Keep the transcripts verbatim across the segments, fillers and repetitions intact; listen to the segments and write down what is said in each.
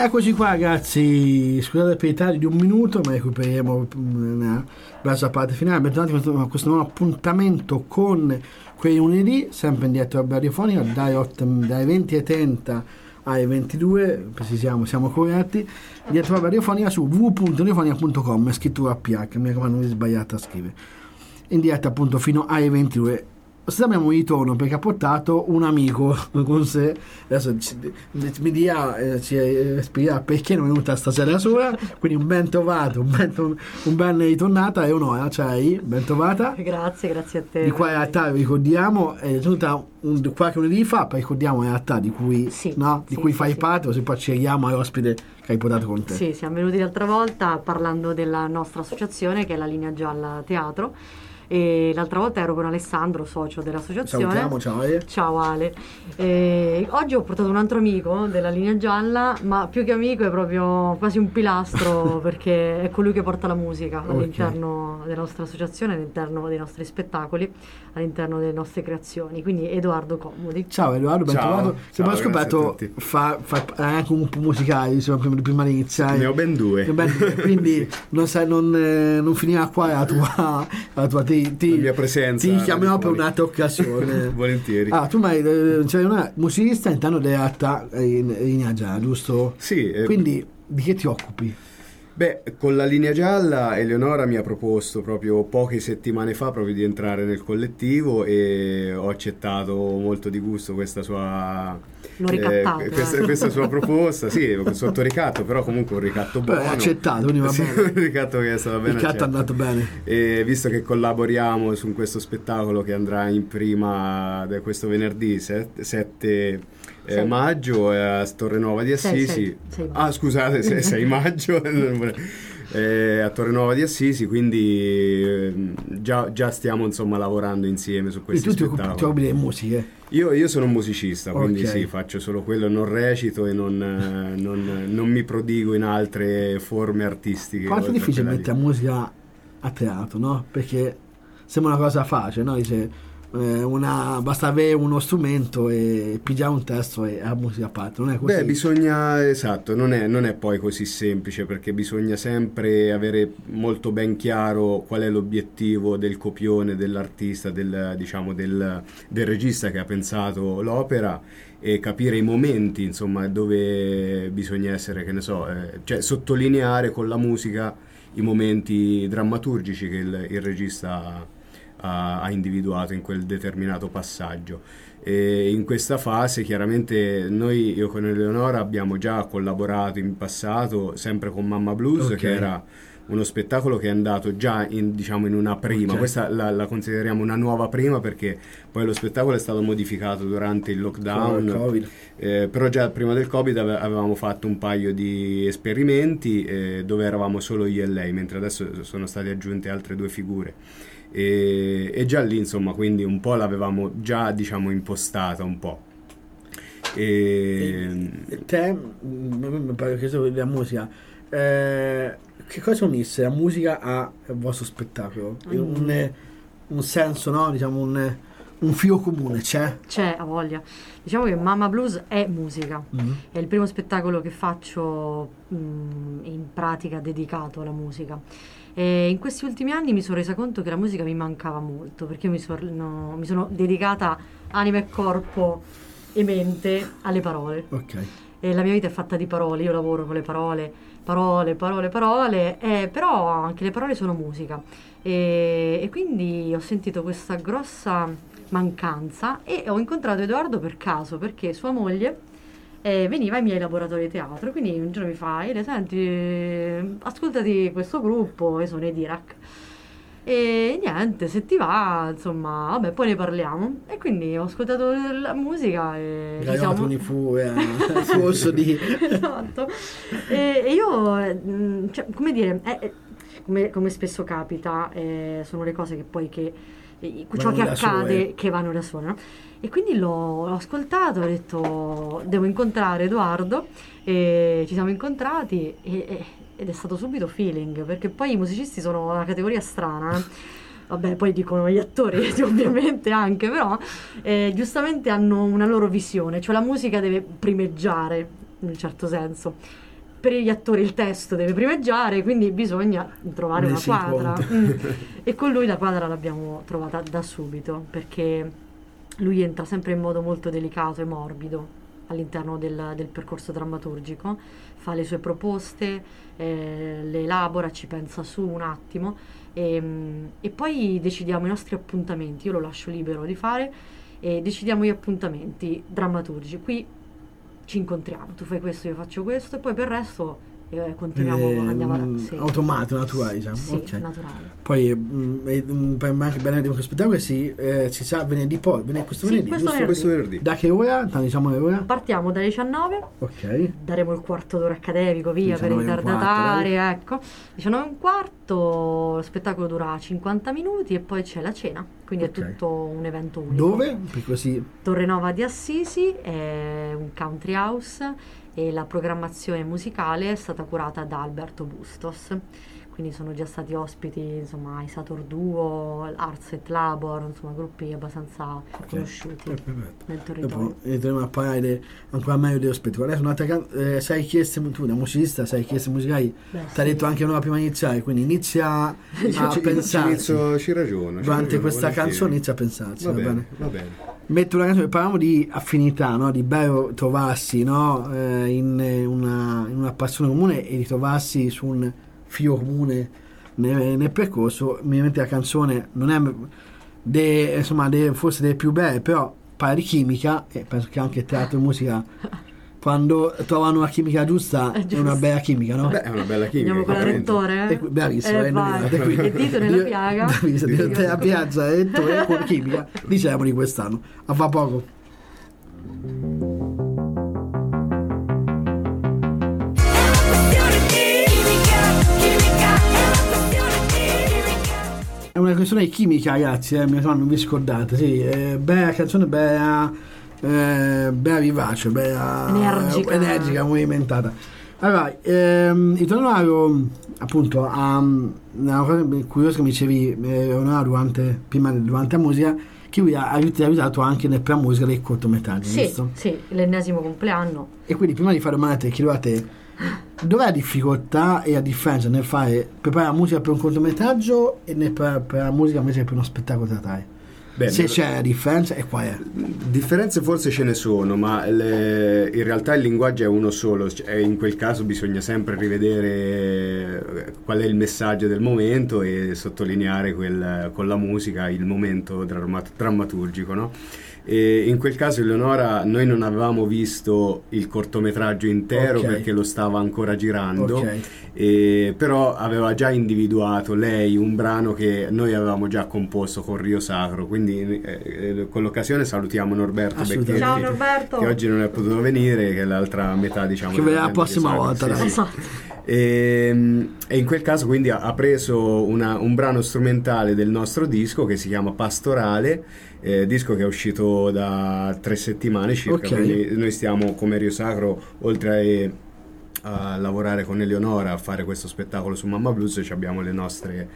Eccoci qua ragazzi, scusate per i tagli di un minuto, ma recuperiamo verso la parte finale. Bentornati a questo, questo nuovo appuntamento con quei lunedì, sempre in diretta radiofonica, dai, dai venti e trenta ai ventidue, precisiamo, siamo corretti, diretta radiofonica su w w w punto radiofonica punto com, scrittura a P H, mi raccomando, non è sbagliata a scrivere. In diretta appunto fino ai ventidue. Stasera abbiamo un ritorno perché ha portato un amico con sé. Adesso ci, mi dirà, eh, ci spiegherà perché non è venuta stasera sola. Quindi un ben trovato, un ben, un ben ritornata. Eleonora, ciao, ben trovata. Grazie, grazie a te. Di qua in realtà ricordiamo, è venuta un, qualche lunedì fa, poi ricordiamo in realtà di cui, sì, no? di sì, cui sì, fai sì. parte, così poi accegliamo all'ospite che hai portato con te. Sì, siamo venuti l'altra volta parlando della nostra associazione che è la Linea Gialla Teatro. E l'altra volta ero con Alessandro, socio dell'associazione. Salutiamo, ciao Ale. Ciao Ale. E oggi ho portato un altro amico della Linea Gialla, ma più che amico è proprio quasi un pilastro perché è colui che porta la musica Okay. all'interno della nostra associazione, all'interno dei nostri spettacoli, all'interno delle nostre creazioni. Quindi Edoardo Comodi. Ciao Edoardo, ben Ciao. trovato. Se Ciao, poi ho scoperto fa, fa anche un po' musicale, insomma, prima, prima di iniziare. Ne ho ben due. Ben, quindi non, sai, non, eh, non finirà qua la tua, la tua ti, ti, la mia presenza. ti chiamerò per un'altra occasione. Volentieri. Ah, tu mai eh, cioè una musicista intanto della realtà in linea gialla, giusto? Sì. Eh, quindi di che ti occupi? Beh, con la Linea Gialla Eleonora mi ha proposto proprio poche settimane fa proprio di entrare nel collettivo e ho accettato molto di gusto questa sua L'ho ricattato, eh, eh. questa, questa sua proposta, sì, sotto ricatto, però comunque un ricatto buono. Beh, accettato, quindi va sì, bene. un ricatto che è stato ben Il ricatto è accetto. andato bene. E visto che collaboriamo su questo spettacolo che andrà in prima da questo venerdì sette eh, maggio a Torrenuova di Assisi. sei, sei, sei ah, scusate, sei maggio. Eh, a Torrenuova di Assisi, quindi eh, già, già stiamo insomma lavorando insieme su questi Quindi tu spettacoli. ti occupi delle musiche? Io, io sono un musicista, quindi Okay. sì, faccio solo quello, non recito e non, eh, non, non mi prodigo in altre forme artistiche. Quanto è oltre a difficile quella mettere lì. musica a teatro, no? Perché sembra una cosa facile, no? Dice, eh, una, basta avere uno strumento e pigiare un testo e la musica parte, non è così? Beh, bisogna, esatto, non è, non è poi così semplice perché bisogna sempre avere molto ben chiaro qual è l'obiettivo del copione, dell'artista, del, diciamo, del, del regista che ha pensato l'opera e capire i momenti, insomma, dove bisogna essere, che ne so, eh, cioè sottolineare con la musica i momenti drammaturgici che il, il regista ha, ha individuato in quel determinato passaggio. E in questa fase chiaramente noi, io con Eleonora, abbiamo già collaborato in passato sempre con Mamma Blues, Okay. che era uno spettacolo che è andato già in, diciamo, in una prima. Okay. Questa la, la consideriamo una nuova prima perché poi lo spettacolo è stato modificato durante il lockdown, Con il Covid. eh, però già prima del Covid ave- avevamo fatto un paio di esperimenti eh, dove eravamo solo io e lei, mentre adesso sono state aggiunte altre due figure. E, e già lì insomma quindi un po' l'avevamo già diciamo impostata un po'. E... E te, mi pare che so della musica, eh, che cosa unisse la musica al vostro spettacolo? Mm. Un, un senso, no? Diciamo un, un filo comune, c'è? C'è, a voglia. Diciamo che Mamma Blues è musica. Mm. È il primo spettacolo che faccio mh, in pratica dedicato alla musica. E in questi ultimi anni mi sono resa conto che la musica mi mancava molto perché io mi, so- no, mi sono dedicata anima e corpo e mente alle parole. Ok. E la mia vita è fatta di parole, io lavoro con le parole, parole, parole, parole, eh, però anche le parole sono musica. E, e quindi ho sentito questa grossa mancanza e ho incontrato Edoardo per caso perché sua moglie eh, veniva ai miei laboratori di teatro, quindi un giorno mi fa: Ele, senti, eh, ascoltati questo gruppo, io sono Edirac. E niente, se ti va, insomma, vabbè, poi ne parliamo. E quindi ho ascoltato la musica e ci siamo... Gaiotto, fu eh, corso di... Esatto. E, e io, eh, mh, cioè, come dire, eh, eh, come, come spesso capita, eh, sono le cose che poi che eh, ciò Vanno che da accade sole. che vanno da sole, no? E quindi l'ho, l'ho ascoltato, ho detto devo incontrare Edoardo e ci siamo incontrati e, e- ed è stato subito feeling, perché poi i musicisti sono una categoria strana, eh. Vabbè, poi dicono gli attori ovviamente anche, però eh, giustamente hanno una loro visione, cioè la musica deve primeggiare in un certo senso. per gli attori il testo deve primeggiare, quindi bisogna trovare una quadra. Mm. E con lui la quadra l'abbiamo trovata da subito, perché lui entra sempre in modo molto delicato e morbido all'interno del, del percorso drammaturgico, fa le sue proposte, eh, le elabora, ci pensa su un attimo e, e poi decidiamo i nostri appuntamenti. Io lo lascio libero di fare e decidiamo gli appuntamenti drammaturgici. Qui ci incontriamo, tu fai questo, io faccio questo, e poi per il resto eh, continuiamo, eh, andiamo mh, sì. automato, naturale, diciamo. Sì, Okay. naturale. Poi mh, eh, mh, per me anche bene di questo spettacolo si, eh, si sa venerdì poi, venerdì, questo Sì, venerdì, questo giusto? Questo venerdì. Da che ora? Tanto diciamo le ore? Partiamo dalle diciannove, Ok. daremo il quarto d'ora accademico via per diciannove e un ritardatari, quarto, ecco. diciannove e un quarto, lo spettacolo dura cinquanta minuti e poi c'è la cena, quindi Ok. è tutto un evento unico. Dove? Per così. Torrenova di Assisi, è un country house e la programmazione musicale è stata curata da Alberto Bustos, quindi sono già stati ospiti insomma i Sator Duo, Arts et Labor, insomma gruppi abbastanza conosciuti Eh, perfetto. nel territorio. Dopo iniziamo a parlare ancora meglio dello spettacolo. Adesso un'altra can- eh, sei chieste, tu da musicista, sei chieste musicali, Beh, ti ha sì. detto anche un'ora prima di iniziare, quindi inizia a Ci- ci- pensarci. inizio- ci ragiona. ci Durante ragiona, questa volentieri. canzone inizia a pensarci, Va va bene, bene? va bene. Metto una canzone, parliamo di affinità, no? Di bello trovarsi, no? eh, in, eh, una, in una passione comune e di trovarsi su un filo comune nel, nel percorso. Mi viene la canzone, non è de, insomma, de, forse delle più belle, però parla di chimica e penso che anche teatro e musica, quando trovano la chimica giusta, È è, giusto. una bella chimica, no? Beh, è una bella chimica. Andiamo con la chiaramente. lettore, E qui- bravissimo, eh, eh, vai. indovinate, quindi- Il dito nella Dio- piaga. Davide, Io- nella piazza e con chimica di Ceremoni quest'anno. A fa poco. È una canzone chimica, ragazzi, eh, mi raccomando, non vi scordate, sì, eh, bella canzone, bella, eh, bella vivace, bella Energica. eh, energica, movimentata. Allora, ehm, ritornavo appunto a una cosa curiosa che mi dicevi, eh, Leonardo, durante, prima durante la musica, che lui ha aiut- ha aiutato anche nel pre musica dei cortometraggi, Sì, giusto? sì, l'ennesimo compleanno. E quindi prima di fare domanda te chiedo a te, dov'è la difficoltà e la differenza nel fare preparare la musica per un cortometraggio e nel pre- preparare la musica invece per uno spettacolo teatrale? Beh, Se beh, c'è la differenza, e qual è? differenze forse ce ne sono, ma le- in realtà il linguaggio è uno solo, e in quel caso bisogna sempre rivedere qual è il messaggio del momento e sottolineare quel, con la musica il momento dramma- drammaturgico, no? E in quel caso Eleonora, noi non avevamo visto il cortometraggio intero, Ok. perché lo stava ancora girando, Ok. e però aveva già individuato lei un brano che noi avevamo già composto con Rio Sacro, quindi eh, eh, con l'occasione salutiamo Norberto Assolutamente. Becchetti, Ciao Norberto. che oggi non è potuto venire, che è l'altra metà, diciamo, Che verrà della la prossima Rio volta, Sacro, dai. sì, sì. Esatto. E, e in quel caso quindi ha, ha preso una- un brano strumentale del nostro disco che si chiama Pastorale, eh, disco che è uscito da tre settimane circa, Ok. quindi noi stiamo come Rio Sacro, oltre a, a lavorare con Eleonora, a fare questo spettacolo su Mamma Blues, ci abbiamo le nostre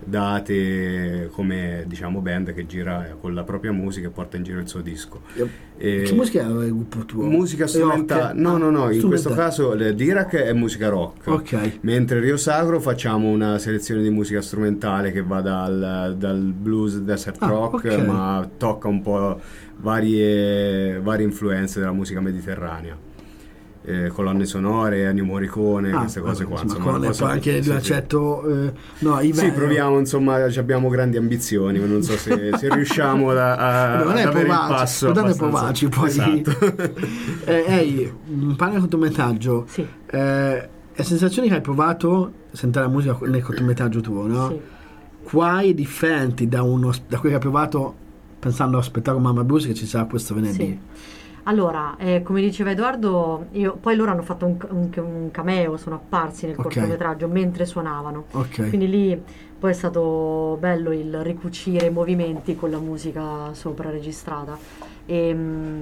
date come, diciamo, band che gira con la propria musica e porta in giro il suo disco. E- Che musica era il gruppo tuo? Musica strumentale, Rock? no, no, no, in questo Strumentale. caso le Dirac è musica rock. Ok. Mentre Rio Sacro facciamo una selezione di musica strumentale che va dal, dal blues, desert Ah, rock, ok. ma tocca un po' varie, varie influenze della musica mediterranea. Eh, colonne sonore, Ennio Morricone, Ah, queste cose qua. insomma, Insomma, con una cosa- poi anche sì, un sì. accetto eh, no, i Sì, vari- proviamo, insomma, ci abbiamo grandi ambizioni, ma non so se, se riusciamo a, a, non è ad avere il provarci, passo. non è abbastanza- provarci poi. Esatto. eh, ehi, un parla del cortometraggio. Sì. Eh, le sensazioni che hai provato sentire la musica nel cortometraggio tuo, no? Sì. Quali differenti da, uno, da quelli che hai provato pensando allo spettacolo Mamma Blues che ci sarà questo venerdì? Sì. Allora, eh, come diceva Edoardo, io, poi loro hanno fatto un, un- un cameo, sono apparsi nel Ok. cortometraggio mentre suonavano. Ok. Quindi lì poi è stato bello il ricucire i movimenti con la musica sopra registrata. E, mm,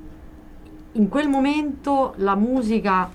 in quel momento la musica,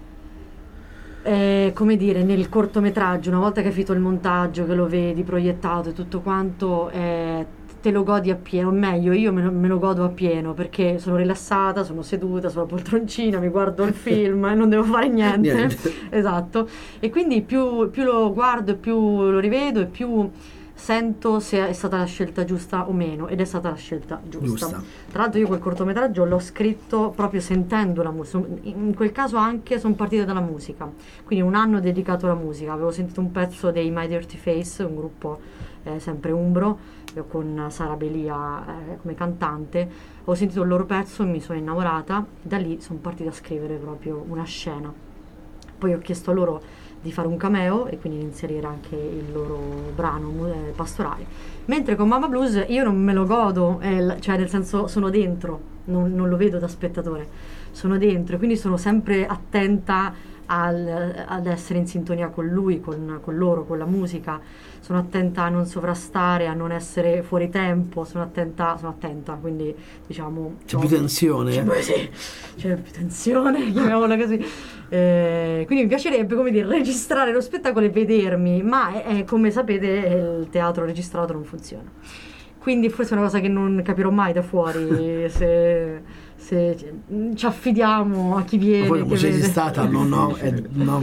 eh, come dire, nel cortometraggio, una volta che hai finito il montaggio, che lo vedi proiettato e tutto quanto, eh, te lo godi appieno, meglio io me lo, me lo godo appieno perché sono rilassata, sono seduta sulla poltroncina, mi guardo il film e non devo fare niente. Niente. Esatto, e quindi più, più lo guardo e più lo rivedo e più sento se è stata la scelta giusta o meno, ed è stata la scelta giusta. Giusta. Tra l'altro io quel cortometraggio l'ho scritto proprio sentendo la musica, in quel caso anche sono partita dalla musica, quindi un anno dedicato alla musica. Avevo sentito un pezzo dei My Dirty Face, un gruppo eh, sempre umbro, con Sara Belia eh, come cantante. Ho sentito il loro pezzo e mi sono innamorata, da lì sono partita a scrivere proprio una scena. Poi ho chiesto a loro di fare un cameo e quindi di inserire anche il loro brano eh, pastorale, mentre con Mama Blues io non me lo godo, eh, cioè nel senso sono dentro, non, non lo vedo da spettatore, sono dentro e quindi sono sempre attenta al, ad essere in sintonia con lui, con, con loro, con la musica. Sono attenta a non sovrastare, a non essere fuori tempo, sono attenta, sono attenta, quindi diciamo... C'è più tensione. C'è, beh, sì, c'è più tensione, chiamiamola così. Eh, quindi mi piacerebbe, come dire, registrare lo spettacolo e vedermi, ma è, è, come sapete il teatro registrato non funziona. Quindi forse è una cosa che non capirò mai da fuori, se, se ci affidiamo a chi viene. Poi come che sei vede. stata, no, no, è, no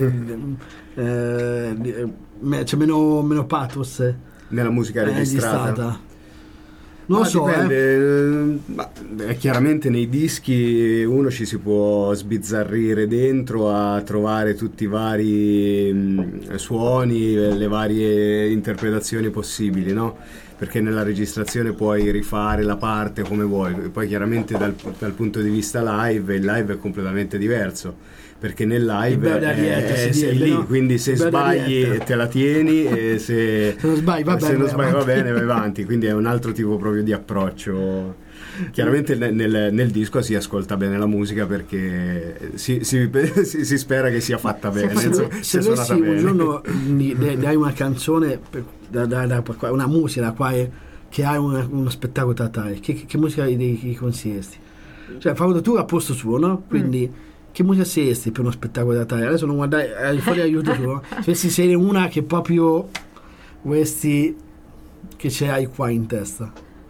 eh, eh, c'è meno, meno pathos Nella musica eh, registrata. registrata. Non Ma lo so, dipende, eh. eh, ma, beh, chiaramente nei dischi uno ci si può sbizzarrire dentro a trovare tutti i vari mh, suoni, le varie interpretazioni possibili, no? Perché nella registrazione puoi rifare la parte come vuoi, poi chiaramente dal, dal punto di vista live, il live è completamente diverso, perché nel live Beh, Arietta, eh, si sei dice, lì, no? quindi se Beh, sbagli Arietta. te la tieni e se, Se non sbagli va se bene, non vai sbagli va avanti. bene vai avanti, quindi è un altro tipo proprio di approccio. Chiaramente nel, nel, nel disco si ascolta bene la musica perché si, si, si, si spera che sia fatta bene, fatta insomma, bene. Se sia avessi suonata un bene. giorno mi- dai dai una canzone per- da- da- da- una musica da qua che hai una- uno spettacolo teatrale, che, che, che musica gli, gli consiglieresti? Cioè fa tu a posto suo, no? Quindi che musica sceglieresti per uno spettacolo teatrale? Adesso non guardai eh, fuori aiuto tu, se avessi scegliere una che proprio questi che ce hai qua in testa.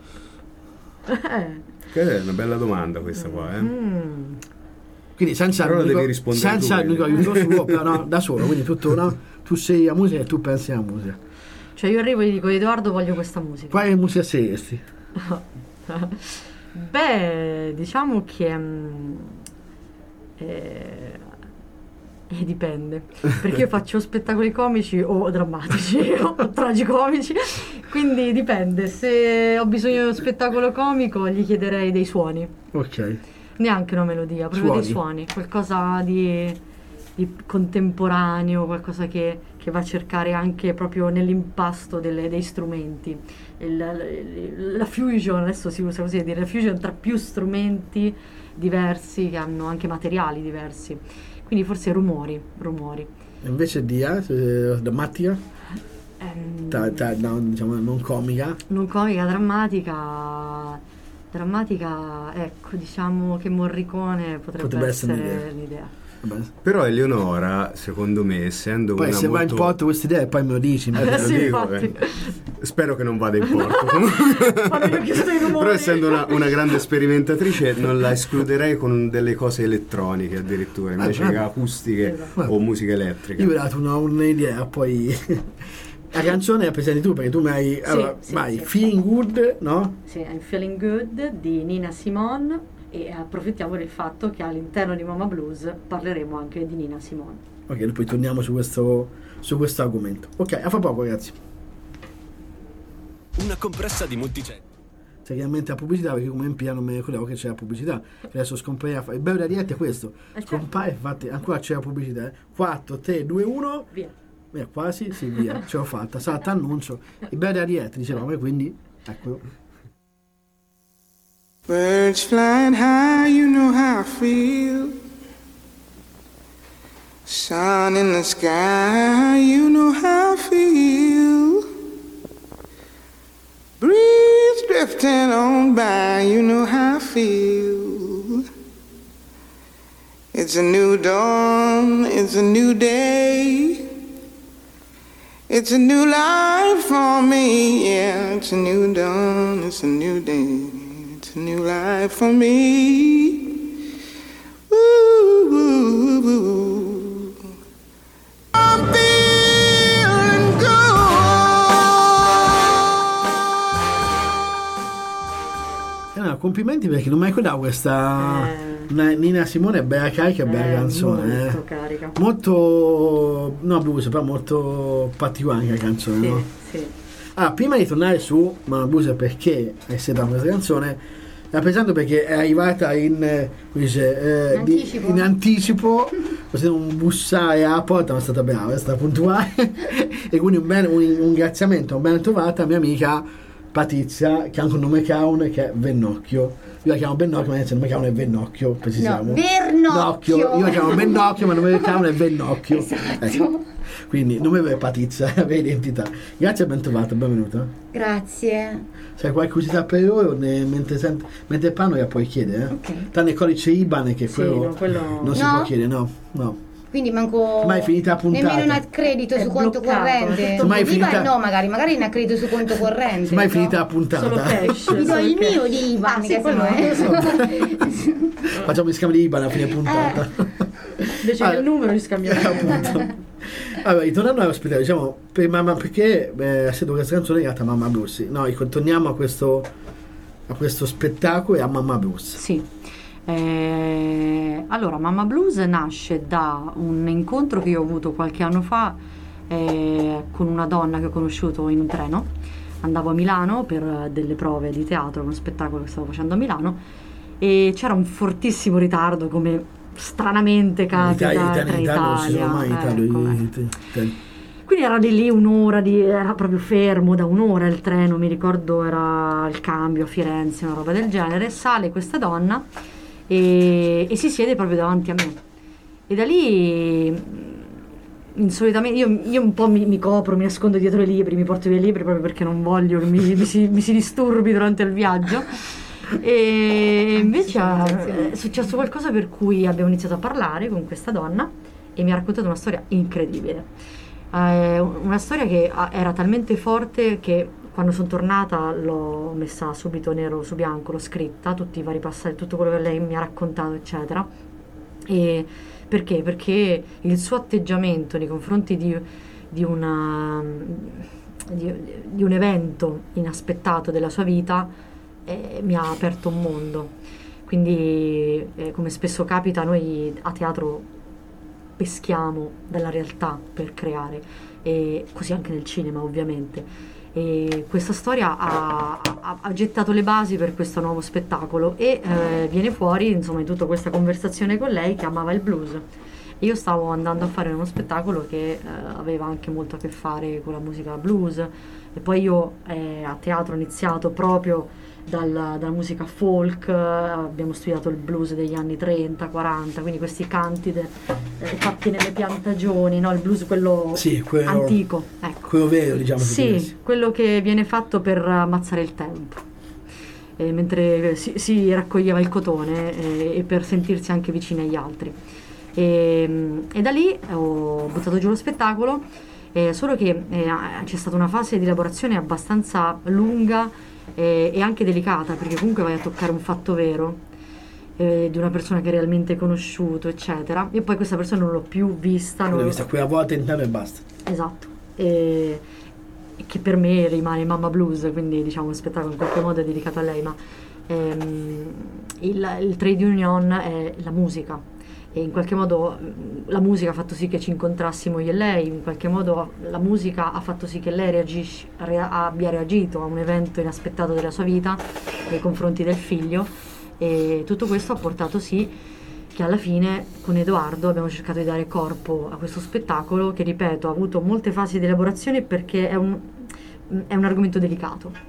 Eh. Che è una bella domanda questa qua, eh? Mm. Quindi senza Però l'unico- devi rispondere senza tu, l'unico quindi. aiuto suo, però no, da solo, quindi tutto, no? Tu sei la musica e tu pensi alla musica. Cioè io arrivo e gli dico Edoardo voglio questa musica. Quale musica sceglieresti? Beh, diciamo che mm, eh, eh, dipende, perché io faccio spettacoli comici o drammatici o tragicomici, quindi dipende. Se ho bisogno di uno spettacolo comico gli chiederei dei suoni, Ok. neanche una melodia, proprio Suoni. dei suoni, qualcosa di, di contemporaneo, qualcosa che, che va a cercare anche proprio nell'impasto delle- dei strumenti. Il- il- la fusion, adesso si usa così a dire, la fusion tra più strumenti diversi che hanno anche materiali diversi. Quindi forse rumori, rumori. E invece di A, eh, drammatica? Ehm, Ta- ta- no, diciamo non comica. non comica, drammatica. Drammatica, ecco, diciamo che Morricone potrebbe, Potrebbe essere essere un'idea. l'idea. Vabbè. Però Eleonora, secondo me, essendo Poi una se va in molto... porto questa idea poi me lo dici. Eh, te lo Sì, dico, infatti. eh. Spero che non vada in porto. Quando gli ho chiesto i rumori. Però essendo una, una grande sperimentatrice non la escluderei con delle cose elettroniche addirittura, invece Ah, che ah. acustiche Esatto. o musica elettrica. Io vi ho dato una- un'idea, poi la canzone la presenti tu perché tu mi hai... Allora, sì, vai, sì. Feeling Good, no? Sì, I'm Feeling Good di Nina Simone, e approfittiamo del fatto che all'interno di Mama Blues parleremo anche di Nina Simone. Ok, poi torniamo su questo, su questo argomento. Ok, a fra poco ragazzi. Una compressa di Multicento. C'è chiaramente la pubblicità perché come in piano non mi ricordavo che c'è la pubblicità. Che adesso scomparirà. Il bello da diretta è questo. Eh, certo. Scompare, infatti ancora c'è la pubblicità. quattro, tre, due, uno. Via. Via, quasi, sì, via, ce l'ho fatta. Salta annuncio. Il bello da diretta, dicevamo, e quindi ecco. Birds flying high, you know how I feel. Sun in the sky, you know how I feel. Breeze drifting on by, you know how I feel. It's a new dawn, it's a new day. It's a new life for me, yeah. It's a new dawn, it's a new day. It's a new life for me. Ooh, ooh, ooh. I'm feeling good. Eh no, complimenti perché non mai ricordavo questa Eh. N- Nina Simone, bella carica, bella Eh, canzone. molto eh. carica. Molto, no blues, però molto particolare la canzone, Sì, no? sì. Ah, prima di tornare su Mama Blues, perché è stata questa canzone, la presento perché è arrivata in, eh, come dice, eh, In di- anticipo. in anticipo, così non bussare alla porta, ma è stata brava, è stata puntuale. E quindi un, ben, un ringraziamento, un ben trovata a mia amica Patrizia, che ha anche un nome clown che è Vennocchio. Io la chiamo Vennocchio, ma il nome clown è Vennocchio, precisiamo. No, Vernocchio. Nocchio. Io la chiamo Vennocchio, ma il nome clown è Vennocchio. Esatto. Ecco. Quindi nome vero è Patrizia, aveva identità. Grazie e ben trovata, benvenuta. Grazie. Se hai qualche curiosità per loro, ne- mentre, sent- mentre parlo la puoi chiedere, eh? Ok. Tranne il codice I B A N che Sì, quello, no, quello- non si No? può chiedere, no, no. Quindi manco Ma è finita la puntata. nemmeno un accredito È su conto bloccato, corrente. è Ma è Di I V A finita- no, magari, magari un accredito su conto corrente. Ma è no? finita la puntata. Solo cash. Ti do solo il cash. mio di I V A, Ah, che sì, quello sono, è. Facciamo il scambio di I B A N alla fine puntata. Invece Ah, del numero ci scambiamo. appunto. Allora, ritornando all'ospedale, diciamo, per mamma, perché eh, essendo questa canzone è legata a Mamma Blues? No, ecco, torniamo a questo, a questo spettacolo e a Mamma Blues. Sì. Eh, allora, Mamma Blues nasce da un incontro che io ho avuto qualche anno fa eh, con una donna che ho conosciuto in un treno. Andavo a Milano per delle prove di teatro, uno spettacolo che stavo facendo a Milano, e c'era un fortissimo ritardo, come stranamente capita Italia, tra Italia, Italia, non ci sono Italia. mai Italia, ecco, i- ecco. i- i- Quindi era di lì un'ora, di, era proprio fermo da un'ora il treno, mi ricordo era il cambio a Firenze, una roba del genere. Sale questa donna e, e si siede proprio davanti a me. E da lì, insolitamente, io, io un po' mi, mi copro, mi nascondo dietro i libri, mi porto via i libri proprio perché non voglio che mi, mi si, mi si disturbi durante il viaggio. E invece eh, è successo qualcosa per cui abbiamo iniziato a parlare con questa donna e mi ha raccontato una storia incredibile. Eh, una storia che ah, era talmente forte che quando sono tornata l'ho messa subito nero su bianco, l'ho scritta, tutti i vari passaggi, tutto quello che lei mi ha raccontato, eccetera. E perché? Perché il suo atteggiamento nei confronti di, di, una, di, di un evento inaspettato della sua vita eh, mi ha aperto un mondo. Quindi, eh, come spesso capita, noi a teatro peschiamo dalla realtà per creare, e così anche nel cinema ovviamente. E questa storia ha, ha- ha gettato le basi per questo nuovo spettacolo e eh, viene fuori insomma in tutta questa conversazione con lei che amava il blues. E io stavo andando a fare uno spettacolo che eh, aveva anche molto a che fare con la musica blues, e poi io eh, a teatro ho iniziato proprio dalla, dalla musica folk, eh, abbiamo studiato il blues degli anni trenta quaranta, quindi questi canti de- eh, fatti nelle piantagioni, no? Il blues quello Sì, quello- antico, ecco. Quello vero, diciamo. se Sì, dovessi. quello che viene fatto per ammazzare il tempo, eh, mentre si, si raccoglieva il cotone eh, e per sentirsi anche vicini agli altri. E, e da lì ho buttato giù lo spettacolo, eh, solo che eh, c'è stata una fase di elaborazione abbastanza lunga eh, e anche delicata, perché comunque vai a toccare un fatto vero eh, di una persona che hai realmente conosciuto, eccetera, e poi questa persona non l'ho più vista, non L'ho l'ho- vista quella volta in e basta. Esatto, e, e che per me rimane Mamma Blues, quindi diciamo un spettacolo in qualche modo è dedicato a lei, ma ehm, il, il trade union è la musica, e in qualche modo mh, la musica ha fatto sì che ci incontrassimo io e lei, in qualche modo la musica ha fatto sì che lei reagisci, rea- abbia reagito a un evento inaspettato della sua vita nei confronti del figlio, e tutto questo ha portato sì che alla fine con Edoardo abbiamo cercato di dare corpo a questo spettacolo che, ripeto, ha avuto molte fasi di elaborazione perché è un, è un argomento delicato.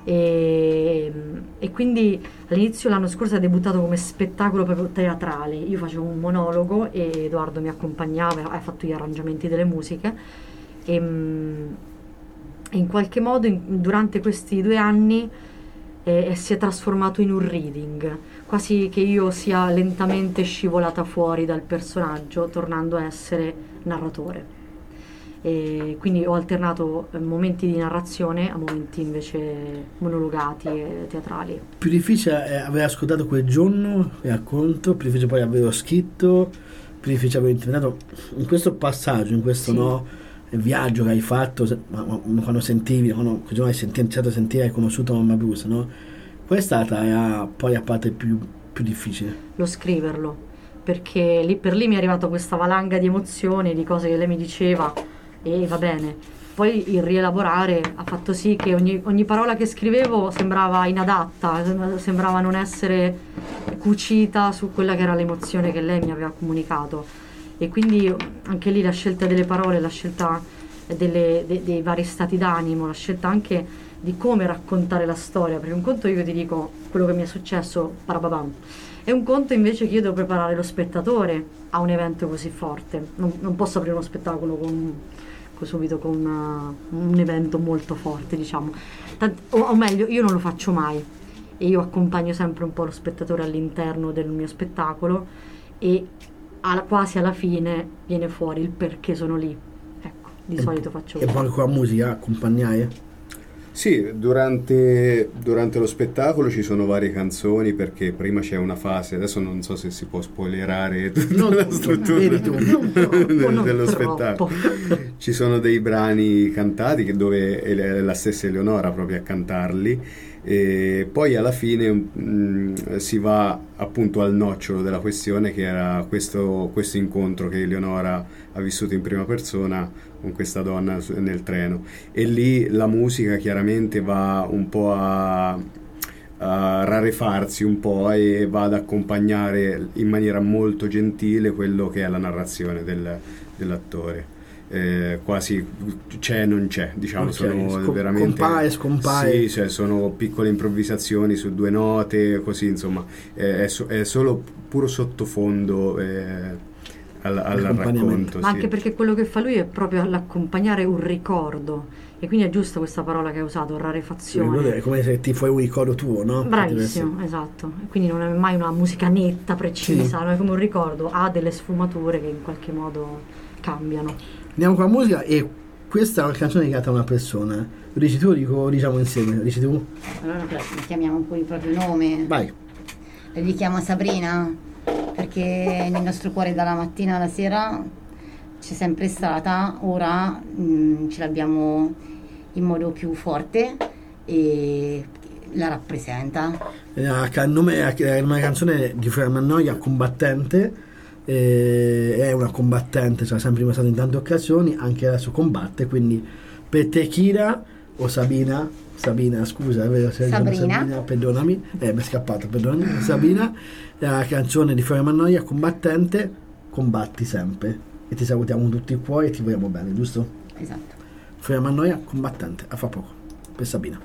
E, e quindi all'inizio l'anno scorso ha debuttato come spettacolo proprio teatrale. Io facevo un monologo e Edoardo mi accompagnava, ha fatto gli arrangiamenti delle musiche e, mm, e in qualche modo in- durante questi due anni eh, si è trasformato in un reading, quasi che io sia lentamente scivolata fuori dal personaggio, tornando a essere narratore. E quindi ho alternato eh, momenti di narrazione a momenti invece monologati e teatrali. Più difficile è aver ascoltato quel giorno il racconto, più difficile poi averlo scritto, più difficile aver interpretato in questo passaggio, in questo Sì. no, viaggio che hai fatto, se- ma- ma- quando sentivi, quando quel giorno hai senti- iniziato a sentire, hai conosciuto Mamma Bruce, no? Qual è stata la, poi la parte più, più difficile? Lo scriverlo, perché lì per lì mi è arrivata questa valanga di emozioni, di cose che lei mi diceva e va bene. Poi il rielaborare ha fatto sì che ogni, ogni parola che scrivevo sembrava inadatta, sem- sembrava non essere cucita su quella che era l'emozione che lei mi aveva comunicato. E quindi anche lì la scelta delle parole, la scelta delle- de- dei vari stati d'animo, la scelta anche di come raccontare la storia, perché un conto io ti dico quello che mi è successo, parababam, e un conto invece che io devo preparare lo spettatore a un evento così forte. Non, non posso aprire uno spettacolo con, con subito con una- un evento molto forte, diciamo. Tant- o, o meglio, io non lo faccio mai e io accompagno sempre un po' lo spettatore all'interno del mio spettacolo e alla- quasi alla fine viene fuori il perché sono lì. Ecco, di solito faccio E poi con la musica accompagnare? Sì, durante, durante lo spettacolo ci sono varie canzoni perché prima c'è una fase, adesso non so se si può spoilerare tutta Non la tutto, struttura vedi tu. Non troppo, del- non dello troppo. spettacolo. Ci sono dei brani cantati che- dove è la stessa Eleonora proprio a cantarli e poi alla fine mh, si va appunto al nocciolo della questione che era questo, questo incontro che Eleonora ha vissuto in prima persona con questa donna su- nel treno e lì la musica chiaramente va un po' a, a rarefarsi un po' e va ad accompagnare in maniera molto gentile quello che è la narrazione del- dell'attore. Eh, quasi c'è non c'è, diciamo, Ok, sono scom- veramente compare, scompare. sì, cioè sono piccole improvvisazioni su due note, così insomma, eh, è, so- è solo puro sottofondo eh, al, al L'accompagnamento. racconto. Ma sì. anche perché quello che fa lui è proprio l'accompagnare un ricordo e quindi è giusta questa parola che hai usato, rarefazione. È come se ti fai un ricordo tuo, no? Bravissimo, esatto. E quindi non è mai una musica netta, precisa, Sì. no? È come un ricordo, ha delle sfumature che in qualche modo cambiano. Andiamo con la musica e questa è una canzone dedicata a una persona. Lo dici tu o dico, diciamo insieme? Lo dici tu? Allora gli chiamiamo un po' il proprio nome. Vai. E gli chiamo Sabrina perché nel nostro cuore dalla mattina alla sera c'è sempre stata, ora mh, ce l'abbiamo in modo più forte e la rappresenta. La ca- il nome è una canzone di Freya Mannoia, combattente. Eh, è una combattente, ci ha sempre dimostrato in tante occasioni, anche adesso combatte, quindi per te Kira o Sabina, Sabina scusa, è vero, se Sabrina. Sabina, perdonami, eh, mi è scappato, perdonami, Sabina, la canzone di Freya Mannoia, combattente, combatti sempre e ti salutiamo tutti qua e ti vogliamo bene, giusto? Esatto. Freya Mannoia, combattente, a fra poco, per Sabina.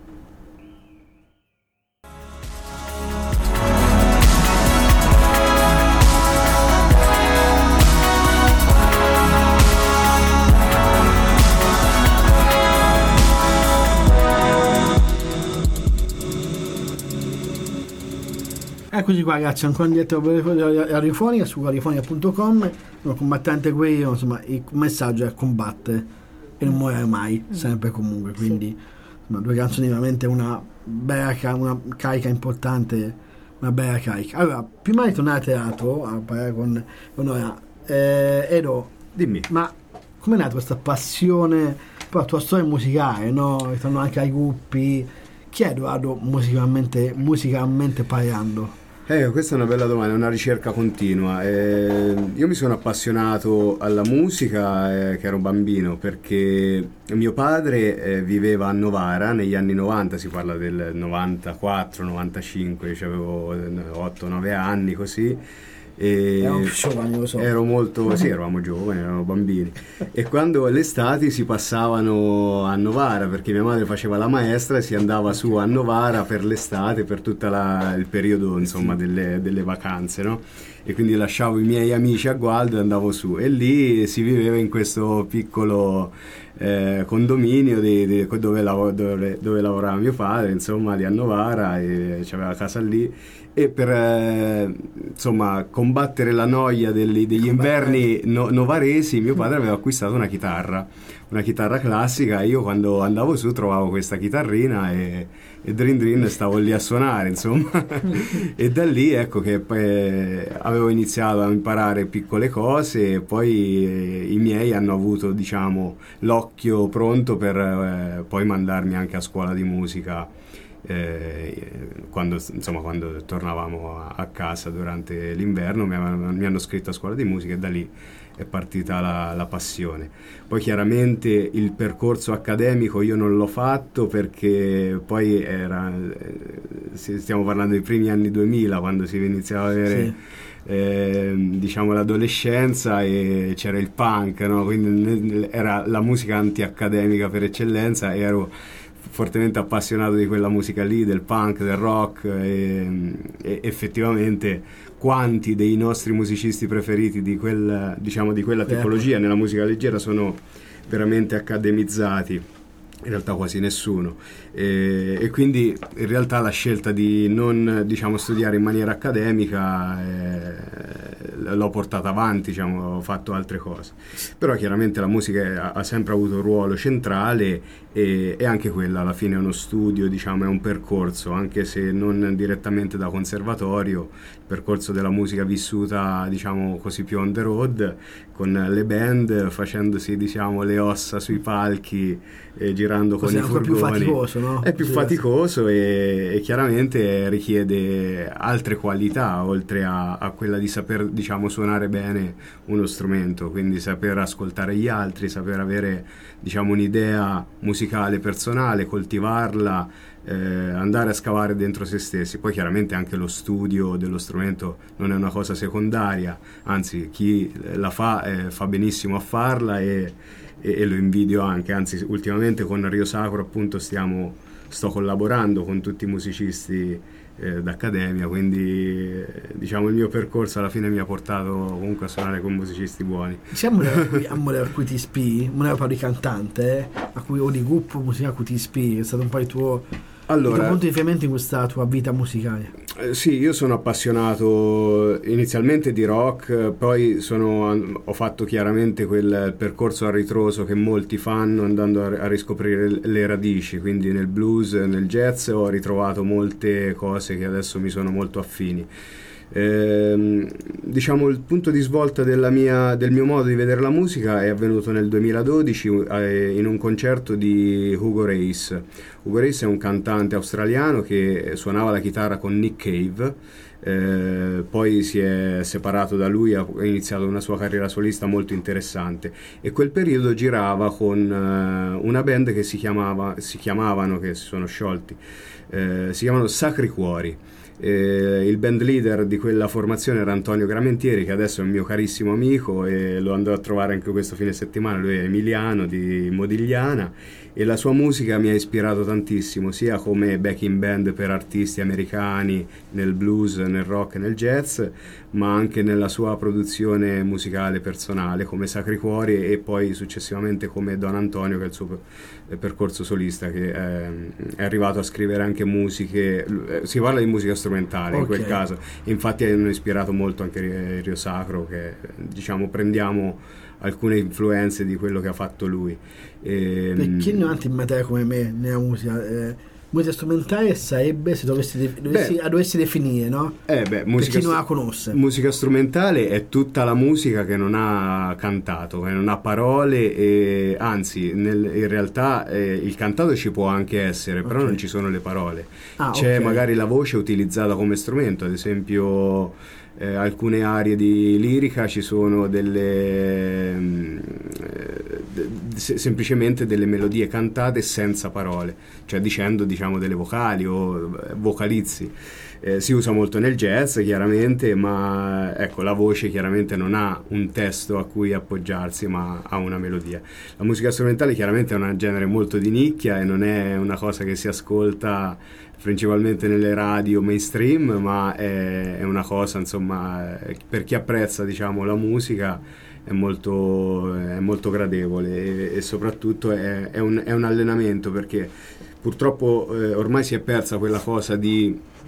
Eccoci qua ragazzi, ancora in diretta radiofonica su radiofonica punto com, una combattente qui, insomma il messaggio è combatte e non muore mai, sempre e comunque, quindi insomma, due canzoni veramente una bella ca- una carica importante, una bella carica. Allora, prima di tornare a teatro, a parlare con, con Nora, eh, Edo, Dimmi. ma com'è nata questa passione, poi la tua storia musicale, no? Ritorno anche ai gruppi, chi è Edoardo musicalmente, musicalmente parlando? Eh, questa è una bella domanda, è una ricerca continua. Eh, io mi sono appassionato alla musica eh, che ero bambino perché mio padre eh, viveva a Novara negli anni novanta, si parla del novantaquattro novantacinque, io avevo otto nove anni così. E Erano più giovani, lo so. ero molto, sì, eravamo giovani, eravamo bambini e quando le estati si passavano a Novara perché mia madre faceva la maestra e si andava su a Novara per l'estate, per tutto il periodo insomma delle, delle vacanze, no? E quindi lasciavo i miei amici a Gualdo e andavo su e lì si viveva in questo piccolo eh, condominio di, di, dove, lav- dove, dove lavorava mio padre, insomma lì a Novara, e c'aveva casa lì. E per eh, insomma com- combattere la noia degli, degli inverni no, novaresi, mio padre aveva acquistato una chitarra, una chitarra classica, e io quando andavo su trovavo questa chitarrina e, e drin drin stavo lì a suonare, insomma. E da lì ecco che poi avevo iniziato a imparare piccole cose, e poi eh, i miei hanno avuto, diciamo, l'occhio pronto per eh, poi mandarmi anche a scuola di musica. Eh, quando, insomma, quando tornavamo a, a casa durante l'inverno mi, avevano, mi hanno scritto a scuola di musica, e da lì è partita la, la passione. Poi chiaramente il percorso accademico io non l'ho fatto, perché poi era, eh, stiamo parlando dei primi anni duemila, quando si iniziava a avere sì. eh, diciamo l'adolescenza, e c'era il punk, no? Quindi era la musica anti-accademica per eccellenza, e ero fortemente appassionato di quella musica lì, del punk, del rock, e, e effettivamente quanti dei nostri musicisti preferiti di quel, diciamo, di quella tipologia nella musica leggera sono veramente accademizzati. In realtà quasi nessuno, e, e quindi in realtà la scelta di non, diciamo, studiare in maniera accademica eh, l'ho portata avanti, diciamo, ho fatto altre cose, però chiaramente la musica ha, ha sempre avuto un ruolo centrale, e, e anche quella alla fine è uno studio, diciamo, è un percorso, anche se non direttamente da conservatorio, il percorso della musica vissuta, diciamo così, più on the road, con le band, facendosi, diciamo, le ossa sui palchi, e girando con i furgoni. È più faticoso, no? È più faticoso, e, e chiaramente richiede altre qualità, oltre a, a quella di saper, diciamo, suonare bene uno strumento, quindi saper ascoltare gli altri, saper avere, diciamo, un'idea musicale personale, coltivarla, eh, andare a scavare dentro se stessi. Poi chiaramente anche lo studio dello strumento non è una cosa secondaria, anzi chi la fa eh, fa benissimo a farla, e E, e lo invidio anche, anzi ultimamente con Rio Sacro appunto stiamo, sto collaborando con tutti i musicisti eh, d'accademia, quindi eh, diciamo il mio percorso alla fine mi ha portato comunque a suonare con musicisti buoni. Diciamo a modo a cui ti ispiri, non è un po' di cantante, eh, a cui, o di gruppo musicale a cui ti ispiri, è stato un po' il tuo, allora, il tuo punto di riferimento in questa tua vita musicale. Eh, sì, io sono appassionato inizialmente di rock, poi sono, ho fatto chiaramente quel percorso a ritroso che molti fanno, andando a, a riscoprire le radici, quindi nel blues, nel jazz ho ritrovato molte cose che adesso mi sono molto affini. Eh, diciamo il punto di svolta della mia, del mio modo di vedere la musica è avvenuto nel duemiladodici eh, in un concerto di Hugo Reis. Hugo Reis è un cantante australiano che suonava la chitarra con Nick Cave, eh, poi si è separato da lui, ha iniziato una sua carriera solista molto interessante, e quel periodo girava con eh, una band che si chiamava, si chiamavano, che si sono sciolti, eh, si chiamano Sacri Cuori. Eh, il band leader di quella formazione era Antonio Gramentieri, che adesso è un mio carissimo amico, e lo andrò a trovare anche questo fine settimana. Lui è emiliano di Modigliana, e la sua musica mi ha ispirato tantissimo, sia come backing band per artisti americani nel blues, nel rock e nel jazz, ma anche nella sua produzione musicale personale come Sacri Cuori, e poi successivamente come Don Antonio, che è il suo percorso solista, che è, è arrivato a scrivere anche musiche, si parla di musica strumentale, okay, in quel caso, infatti hanno ispirato molto anche Rio Sacro, che diciamo prendiamo alcune influenze di quello che ha fatto lui. E, per chi non è in materia come me nella musica, eh, musica strumentale sarebbe, se dovessi, de- dovessi, beh, dovessi definire, no? Eh beh, musica per chi non la conosce. Musica strumentale è tutta la musica che non ha cantato, che non ha parole, e anzi nel, in realtà eh, il cantato ci può anche essere, però okay, non ci sono le parole. Ah, c'è okay, magari la voce utilizzata come strumento, ad esempio Eh, alcune aree di lirica ci sono delle eh, de, se, semplicemente delle melodie cantate senza parole, cioè dicendo, diciamo, delle vocali o eh, vocalizzi. Eh, si usa molto nel jazz chiaramente, ma ecco, la voce chiaramente non ha un testo a cui appoggiarsi, ma ha una melodia. La musica strumentale chiaramente è un genere molto di nicchia e non è una cosa che si ascolta principalmente nelle radio mainstream, ma è, è una cosa, insomma, per chi apprezza, diciamo, la musica è molto, è molto gradevole, e, e soprattutto è, è, un, è un allenamento, perché purtroppo eh, ormai si è persa quella cosa di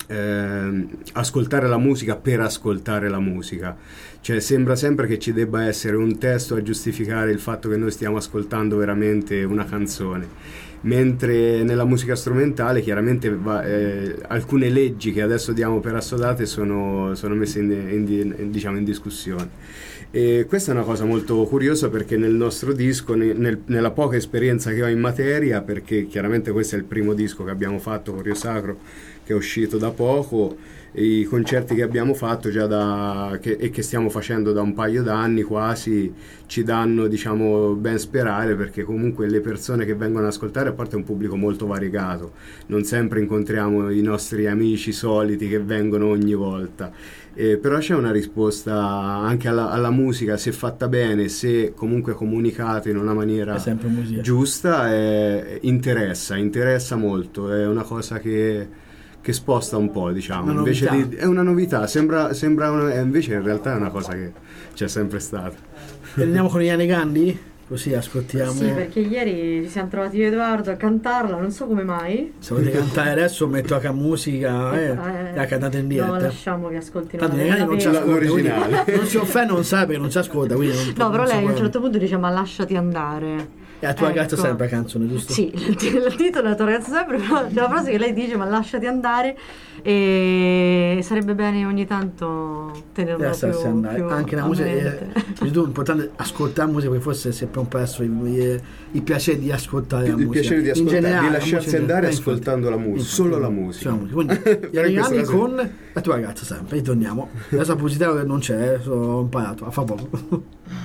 eh, ascoltare la musica per ascoltare la musica, cioè sembra sempre che ci debba essere un testo a giustificare il fatto che noi stiamo ascoltando veramente una canzone, mentre nella musica strumentale chiaramente va, eh, alcune leggi che adesso diamo per assodate sono, sono messe in, in, in, diciamo in discussione. E questa è una cosa molto curiosa, perché nel nostro disco, nel, nella poca esperienza che ho in materia, perché chiaramente questo è il primo disco che abbiamo fatto con Rio Sacro, che è uscito da poco, e i concerti che abbiamo fatto già da che, e che stiamo facendo da un paio d'anni quasi ci danno, diciamo, ben sperare, perché comunque le persone che vengono ad ascoltare, a parte un pubblico molto variegato, non sempre incontriamo i nostri amici soliti che vengono ogni volta, eh, però c'è una risposta anche alla, alla musica, se fatta bene, se comunque comunicata in una maniera giusta, eh, interessa, interessa molto, è una cosa che che sposta un po', diciamo, una invece novità. di, è una novità, sembra, sembra una, invece in realtà è una cosa che c'è sempre stata. E andiamo con Iane Gandhi? Così ascoltiamo. Sì, perché ieri ci siamo trovati io e Edoardo a cantarla, non so come mai. Se volete cantare adesso metto a musica, eh, Eh, la cantate in diretta. No, lasciamo che ascoltino Tanto la Iane non ci vera- ascolta, l'originale. quindi non si offende, non sa perché non ci ascolta, quindi non, No, però non so lei a un come- certo punto dice ma lasciati andare. E la tua ragazza Ecco. sempre la canzone, giusto? Sì, il, t- il titolo è la tua ragazza sempre, però c'è la frase che lei dice ma lasciati andare, e sarebbe bene ogni tanto tenerlo Lasciarsi più, andare. più Anche la a musica è, mente. è importante ascoltare musica, perché forse si è un perso il, il, il piacere di ascoltare la Il musica. piacere di In ascoltare, generale, di la lasciarsi musica- andare eh, infatti. ascoltando la musica, Infatti, solo la musica. solo la musica. Quindi Per Iane questo Gandhi caso- con la tua ragazza sempre, ritorniamo. Adesso la pubblicità non c'è, eh, ho imparato, a fa poco.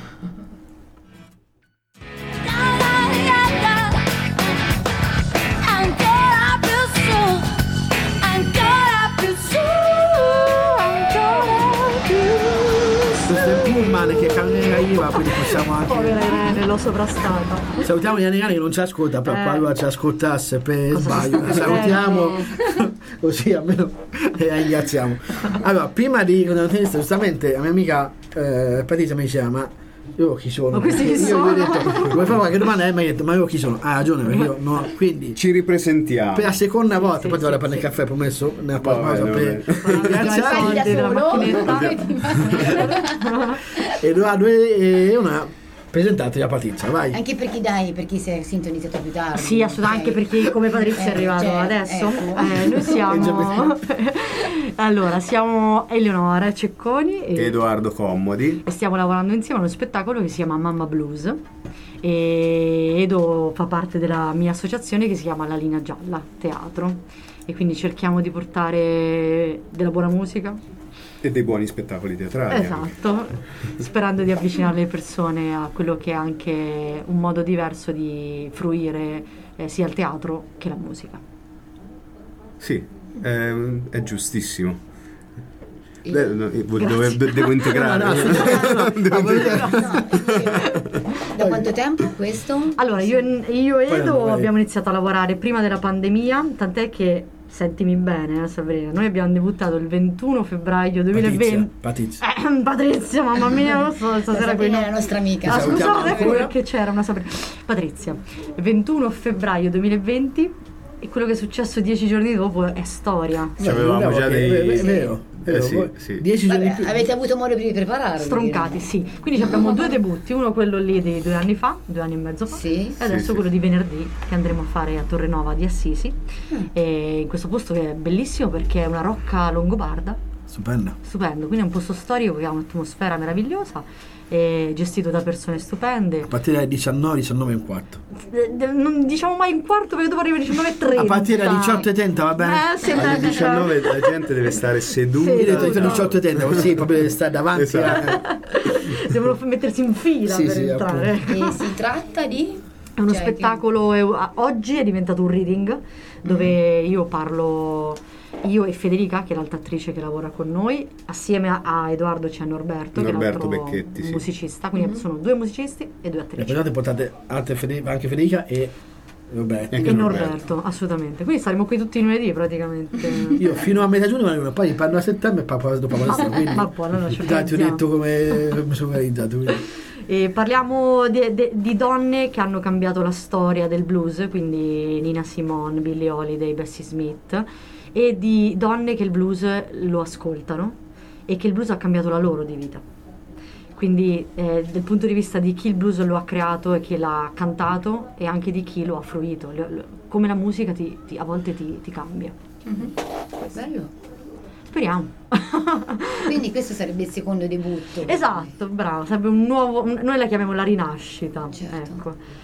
Ancora più su, ancora più su, ancora più su. Questo è il pullman che cammina, quindi possiamo anche... Povera Irene, l'ho sovrastata. Salutiamo Iane Gandhi che non ci ascolta, però Eh. qualora ci ascoltasse per Cosa sbaglio, sta la salutiamo succedendo? così almeno e la ringraziamo. Allora, prima di un'intervista, giustamente la mia amica eh, Patrizia mi diceva, ma io chi sono? Ma questi chi Io sono? gli ho detto, vuoi fare qualche domanda? E mi ha detto, ma io chi sono? Ha ragione, perché io no, quindi Ci ripresentiamo. per la seconda volta, sì, poi ti vado a sì, prendere il sì. caffè, promesso, nella Va prossima cosa bene, per va bene. ringraziare Soldi della macchinetta. Edoardo e una presentati la Patrizia, vai. Anche per chi dai, per chi si è sintonizzato più tardi. Sì, assolutamente, ok? anche perché come Patrizia è Eh, arrivato cioè, adesso, ecco. eh, noi siamo allora siamo Eleonora Cecconi e, Edoardo Commodi. e stiamo lavorando insieme a uno spettacolo che si chiama Mamma Blues, e Edo fa parte della mia associazione che si chiama La Linea Gialla Teatro, e quindi cerchiamo di portare della buona musica. E dei buoni spettacoli teatrali. anche. Esatto, sperando di avvicinare le persone a quello che è anche un modo diverso di fruire eh, sia il teatro che la musica. Sì, è, è giustissimo. E- Eh, no, eh, dove- devo integrare. No, no, No, dicevo, da quanto tempo questo? Allora, io, e- io e Poi Edo andrei. abbiamo iniziato a lavorare prima della pandemia, tant'è che, sentimi bene, eh, Sabrina, noi abbiamo debuttato il ventuno febbraio duemilaventi. Patrizia. Eh, Patrizia, mamma mia, non so, La stasera qui Sabrina no. è la nostra amica. Ah, Salutiamo scusate, ecco ancora. perché c'era una Sabrina. Patrizia, ventuno febbraio duemilaventi, e quello che è successo dieci giorni dopo è storia. Ci avevamo già dei- È vero, è vero. Eh, sì, Voi- sì. Dieci giorni Vabbè, più. avete avuto modo di prepararvi? Stroncati, sì. Quindi abbiamo due debutti, uno quello lì di due anni fa, due anni e mezzo fa, Sì. e adesso Sì, sì. quello di venerdì che andremo a fare a Torre Nuova di Assisi, e in questo posto che è bellissimo perché è una rocca longobarda, Stupenda. stupendo, quindi è un posto storico che ha un'atmosfera meravigliosa, e gestito da persone stupende. A partire dalle diciannove, diciannove e un quarto. Eh, eh, Non diciamo mai in quarto perché dopo arriva alle diciannove e trenta. A partire dalle diciotto e trenta, va bene? Eh, sì, Alle beh, diciannove la gente deve stare seduta. Io ho detto Sì, alle diciotto e trenta, così proprio deve stare davanti. Esatto. eh. devono f- mettersi in fila Sì, per sì, entrare. E si tratta di? È uno Cioè, spettacolo, è- a- oggi è diventato un reading dove io parlo, io e Federica, che è l'altra attrice che lavora con noi, assieme a, a Edoardo c'è Norberto, Norberto che è l'altro Becchetti, sì. musicista, quindi sono due musicisti e due E attrici. pensate, portate altre Fede- anche Federica e Roberto. Anche E Norberto. Norberto, assolutamente. Quindi saremo qui tutti i lunedì praticamente. Io fino a metà giugno, ma poi parlo a settembre e poi dopo la quindi Ma buono, allora ci già ti ho organizziamo. detto come mi sono organizzato. quindi. E parliamo di, di- di donne che hanno cambiato la storia del blues, quindi Nina Simone, Billie Holiday, Bessie Smith, e di donne che il blues lo ascoltano e che il blues ha cambiato la loro di vita. Quindi eh, dal punto di vista di chi il blues lo ha creato e chi l'ha cantato e anche di chi lo ha fruito, lo- lo- come la musica ti- ti- a volte ti, ti cambia. Bello. Speriamo. Quindi questo sarebbe il secondo debutto. Esatto, bravo, sarebbe un nuovo, un- noi la chiamiamo la rinascita. Certo. Ecco.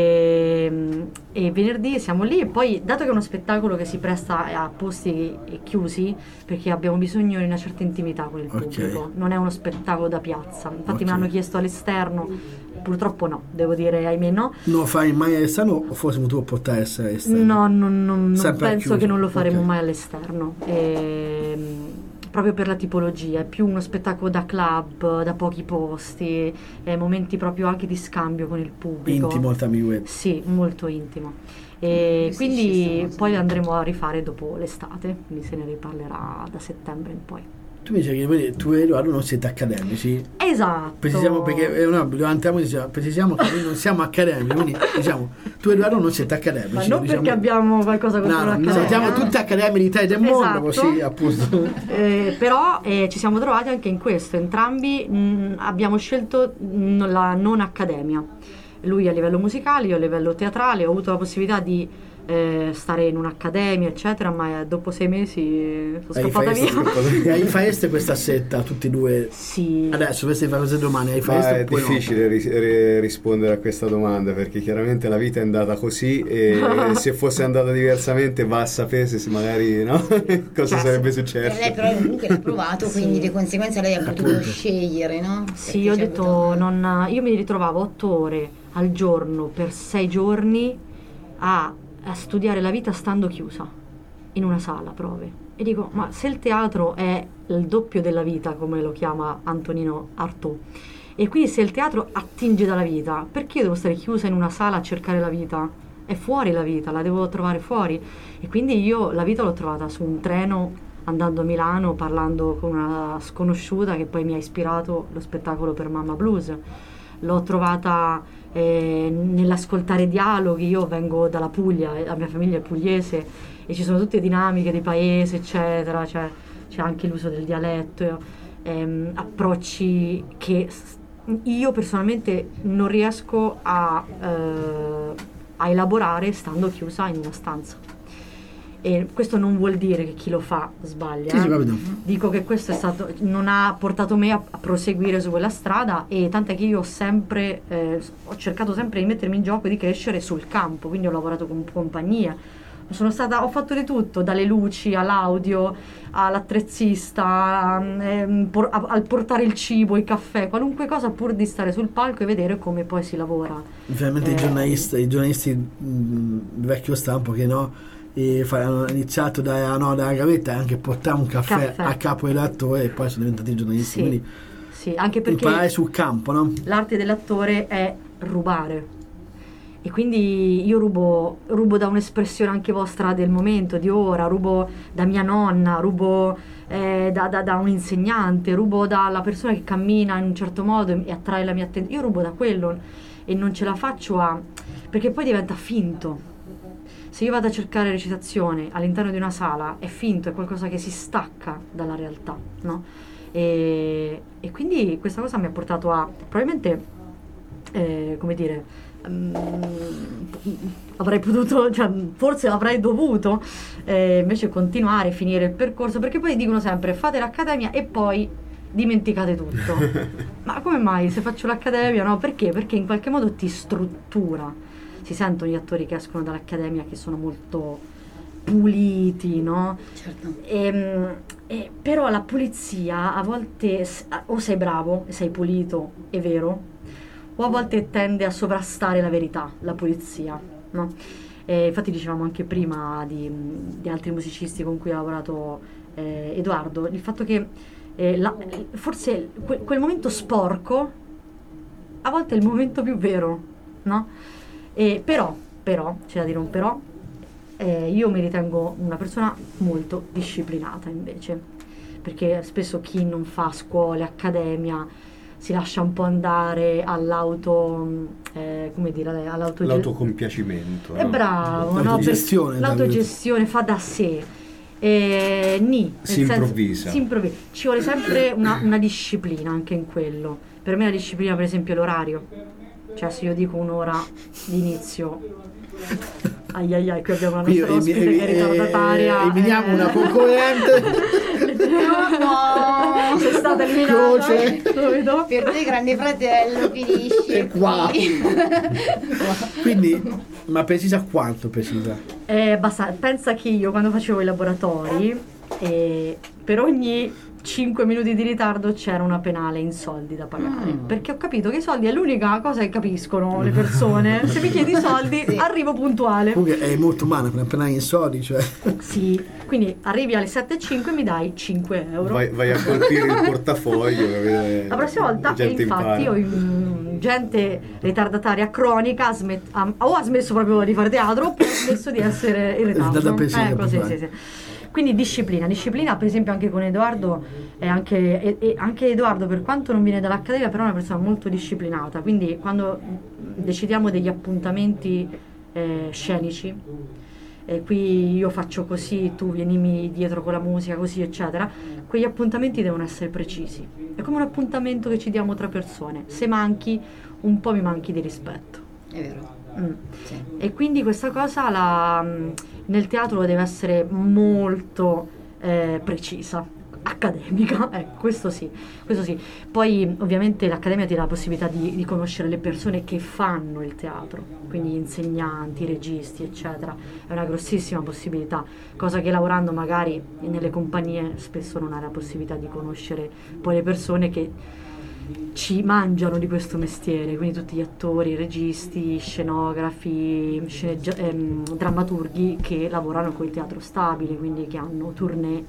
E, e venerdì siamo lì e poi, dato che è uno spettacolo che si presta a posti chiusi, perché abbiamo bisogno di una certa intimità con il Ok. pubblico, non è uno spettacolo da piazza. Infatti Ok. mi hanno chiesto all'esterno, purtroppo no, devo dire ahimè no. Non lo fai mai all'esterno o forse tu può essere esterno? No, non, non- non Sempre penso chiuso. che non lo faremo Ok. mai all'esterno. Ehm, proprio per la tipologia, è più uno spettacolo da club, da pochi posti, eh, momenti proprio anche di scambio con il pubblico. Intimo tra amichetti. Sì, molto intimo. E Sì, quindi ci sta, poi sì. andremo a rifare dopo l'estate, quindi se ne riparlerà da settembre in poi. Tu mi dici che voi- tu e Edoardo non siete accademici. Esatto. Precisiamo perché eh, no, durante la musica precisiamo che noi non siamo accademici, quindi diciamo tu e Edoardo non siete accademici. Ma non diciamo, perché abbiamo qualcosa contro no, l'accademia. noi salutiamo tutti accademici d'Italia e del mondo, Esatto. così appunto. Eh, però eh, ci siamo trovati anche in questo, entrambi mh, abbiamo scelto mh, la non accademia, lui a livello musicale, io a livello teatrale, ho avuto la possibilità di eh, stare in un'accademia eccetera, ma eh, dopo sei mesi eh, sono Hai scappata faeste, via. hai faeste questa setta tutti e due. Sì. Adesso dovreste fare cose domani, hai Ma faeste è oppure no? difficile ri- ri- rispondere a questa domanda perché chiaramente la vita è andata così e se fosse andata diversamente va a sapere se magari no? cosa Cioè, sarebbe Eh, successo. lei però comunque l'ha provato, Sì. quindi di conseguenza lei ha potuto Appunto. scegliere, no? Sì, Perché io ho c'è detto, avuto- non, io mi ritrovavo otto ore al giorno per sei giorni a, a studiare la vita stando chiusa in una sala prove. E dico, ma se il teatro è il doppio della vita, come lo chiama Antonino Artaud, e quindi se il teatro attinge dalla vita, perché io devo stare chiusa in una sala a cercare la vita? È fuori la vita, la devo trovare fuori. E quindi io la vita l'ho trovata su un treno andando a Milano, parlando con una sconosciuta che poi mi ha ispirato lo spettacolo per Mamma Blues. L'ho trovata eh, nell'ascoltare dialoghi. Io vengo dalla Puglia, e la mia famiglia è pugliese e ci sono tutte dinamiche di paese eccetera, cioè, c'è anche l'uso del dialetto, ehm, approcci che s- io personalmente non riesco a, eh, a elaborare stando chiusa in una stanza. E questo non vuol dire che chi lo fa sbaglia. Sì, sì, eh. capito. Dico che questo è stato, non ha portato me a, a proseguire su quella strada, e tant'è che io ho sempre eh, ho cercato sempre di mettermi in gioco e di crescere sul campo, quindi ho lavorato con compagnia. Sono stata, ho fatto di tutto, dalle luci all'audio, all'attrezzista, ehm, por- a- al portare il cibo, il caffè, qualunque cosa, pur di stare sul palco e vedere come poi si lavora. Veramente i Eh, giornalisti, i giornalisti mh, vecchio stampo che no, e fa- hanno iniziato da, no, dalla gavetta anche portare un caffè, Caffè. a capo dell'attore e poi sono diventati giornalisti, Sì, quindi sì, anche perché imparare sul campo, no? l'arte dell'attore è rubare. E quindi io rubo, rubo da un'espressione anche vostra del momento, di ora, rubo da mia nonna, rubo eh, da, da- da un insegnante, rubo dalla persona che cammina in un certo modo e, e attrae la mia attenzione. Io rubo da quello e non ce la faccio a... perché poi diventa finto. Se io vado a cercare recitazione all'interno di una sala, è finto, è qualcosa che si stacca dalla realtà, no? E, e quindi questa cosa mi ha portato a, probabilmente, eh, come dire, mm, avrei potuto, cioè, forse avrei dovuto eh, invece continuare, finire il percorso, perché poi dicono sempre fate l'accademia e poi dimenticate tutto. Ma come mai se faccio l'accademia? No, perché? Perché in qualche modo ti struttura. Si sentono gli attori che escono dall'accademia che sono molto puliti, no? Certo. Ehm, eh, però la pulizia a volte s- o sei bravo e sei pulito, è vero, o a volte tende a sovrastare la verità, la pulizia, no? E infatti dicevamo anche prima di, di altri musicisti con cui ha lavorato eh, Edoardo, il fatto che eh, la- forse que- quel momento sporco a volte è il momento più vero, no? E però, però, c'è da dire un però, eh, io mi ritengo una persona molto disciplinata invece, perché spesso chi non fa scuole, accademia, si lascia un po' andare all'auto, eh, come dire, all'auto L'autocompiacimento. è no? bravo, no? L'autogestione, Per- l'autogestione fa da sé. E nì, nel Si senso- improvvisa. si improvvisa. Ci vuole sempre una, una disciplina anche in quello. Per me la disciplina, per esempio, è l'orario. Cioè, se io dico un'ora di inizio, ai ai ai, qui abbiamo la Qui nostra ospite che è ritardataria. eliminiamo eh. una concorrente. No! Sei stata eliminata. Croce. Subito. Per te grande fratello finisce E qua. qui. Quindi, ma precisa quanto precisa? Eh, basta, pensa che io quando facevo i laboratori, eh, per ogni cinque minuti di ritardo c'era una penale in soldi da pagare. Perché ho capito che i soldi è l'unica cosa che capiscono le persone. Se mi chiedi i soldi, Sì. arrivo puntuale. Comunque è molto umana per appena in soldi, cioè. Sì, quindi arrivi alle sette e cinque e mi dai cinque euro. Vai, vai a colpire il portafoglio. capito? La prossima volta, La e gente infatti, impara. io mm, gente ritardataria cronica ha smet- ha- o ha smesso proprio di fare teatro oppure ha smesso di essere in ritardo. Da pensare Ecco, sì, proprio. sì, sì. Quindi disciplina, disciplina per esempio anche con Edoardo, è anche, e- e anche Edoardo per quanto non viene dall'Accademia però è una persona molto disciplinata, quindi quando decidiamo degli appuntamenti eh, scenici, e qui io faccio così, tu vienimi dietro con la musica così eccetera, quegli appuntamenti devono essere precisi, è come un appuntamento che ci diamo tra persone, se manchi un po' mi manchi di rispetto. È vero. Mm. Sì. E quindi questa cosa la, mh, nel teatro deve essere molto eh, precisa, accademica, ecco, questo sì, questo sì. Poi ovviamente l'Accademia ti dà la possibilità di, di conoscere le persone che fanno il teatro, quindi gli insegnanti, i registi, eccetera. È una grossissima possibilità, cosa che lavorando magari nelle compagnie spesso non hai la possibilità di conoscere poi le persone che ci mangiano di questo mestiere, quindi tutti gli attori, registi, scenografi, sceneggia- ehm, drammaturghi che lavorano con il teatro stabile, quindi che hanno tournée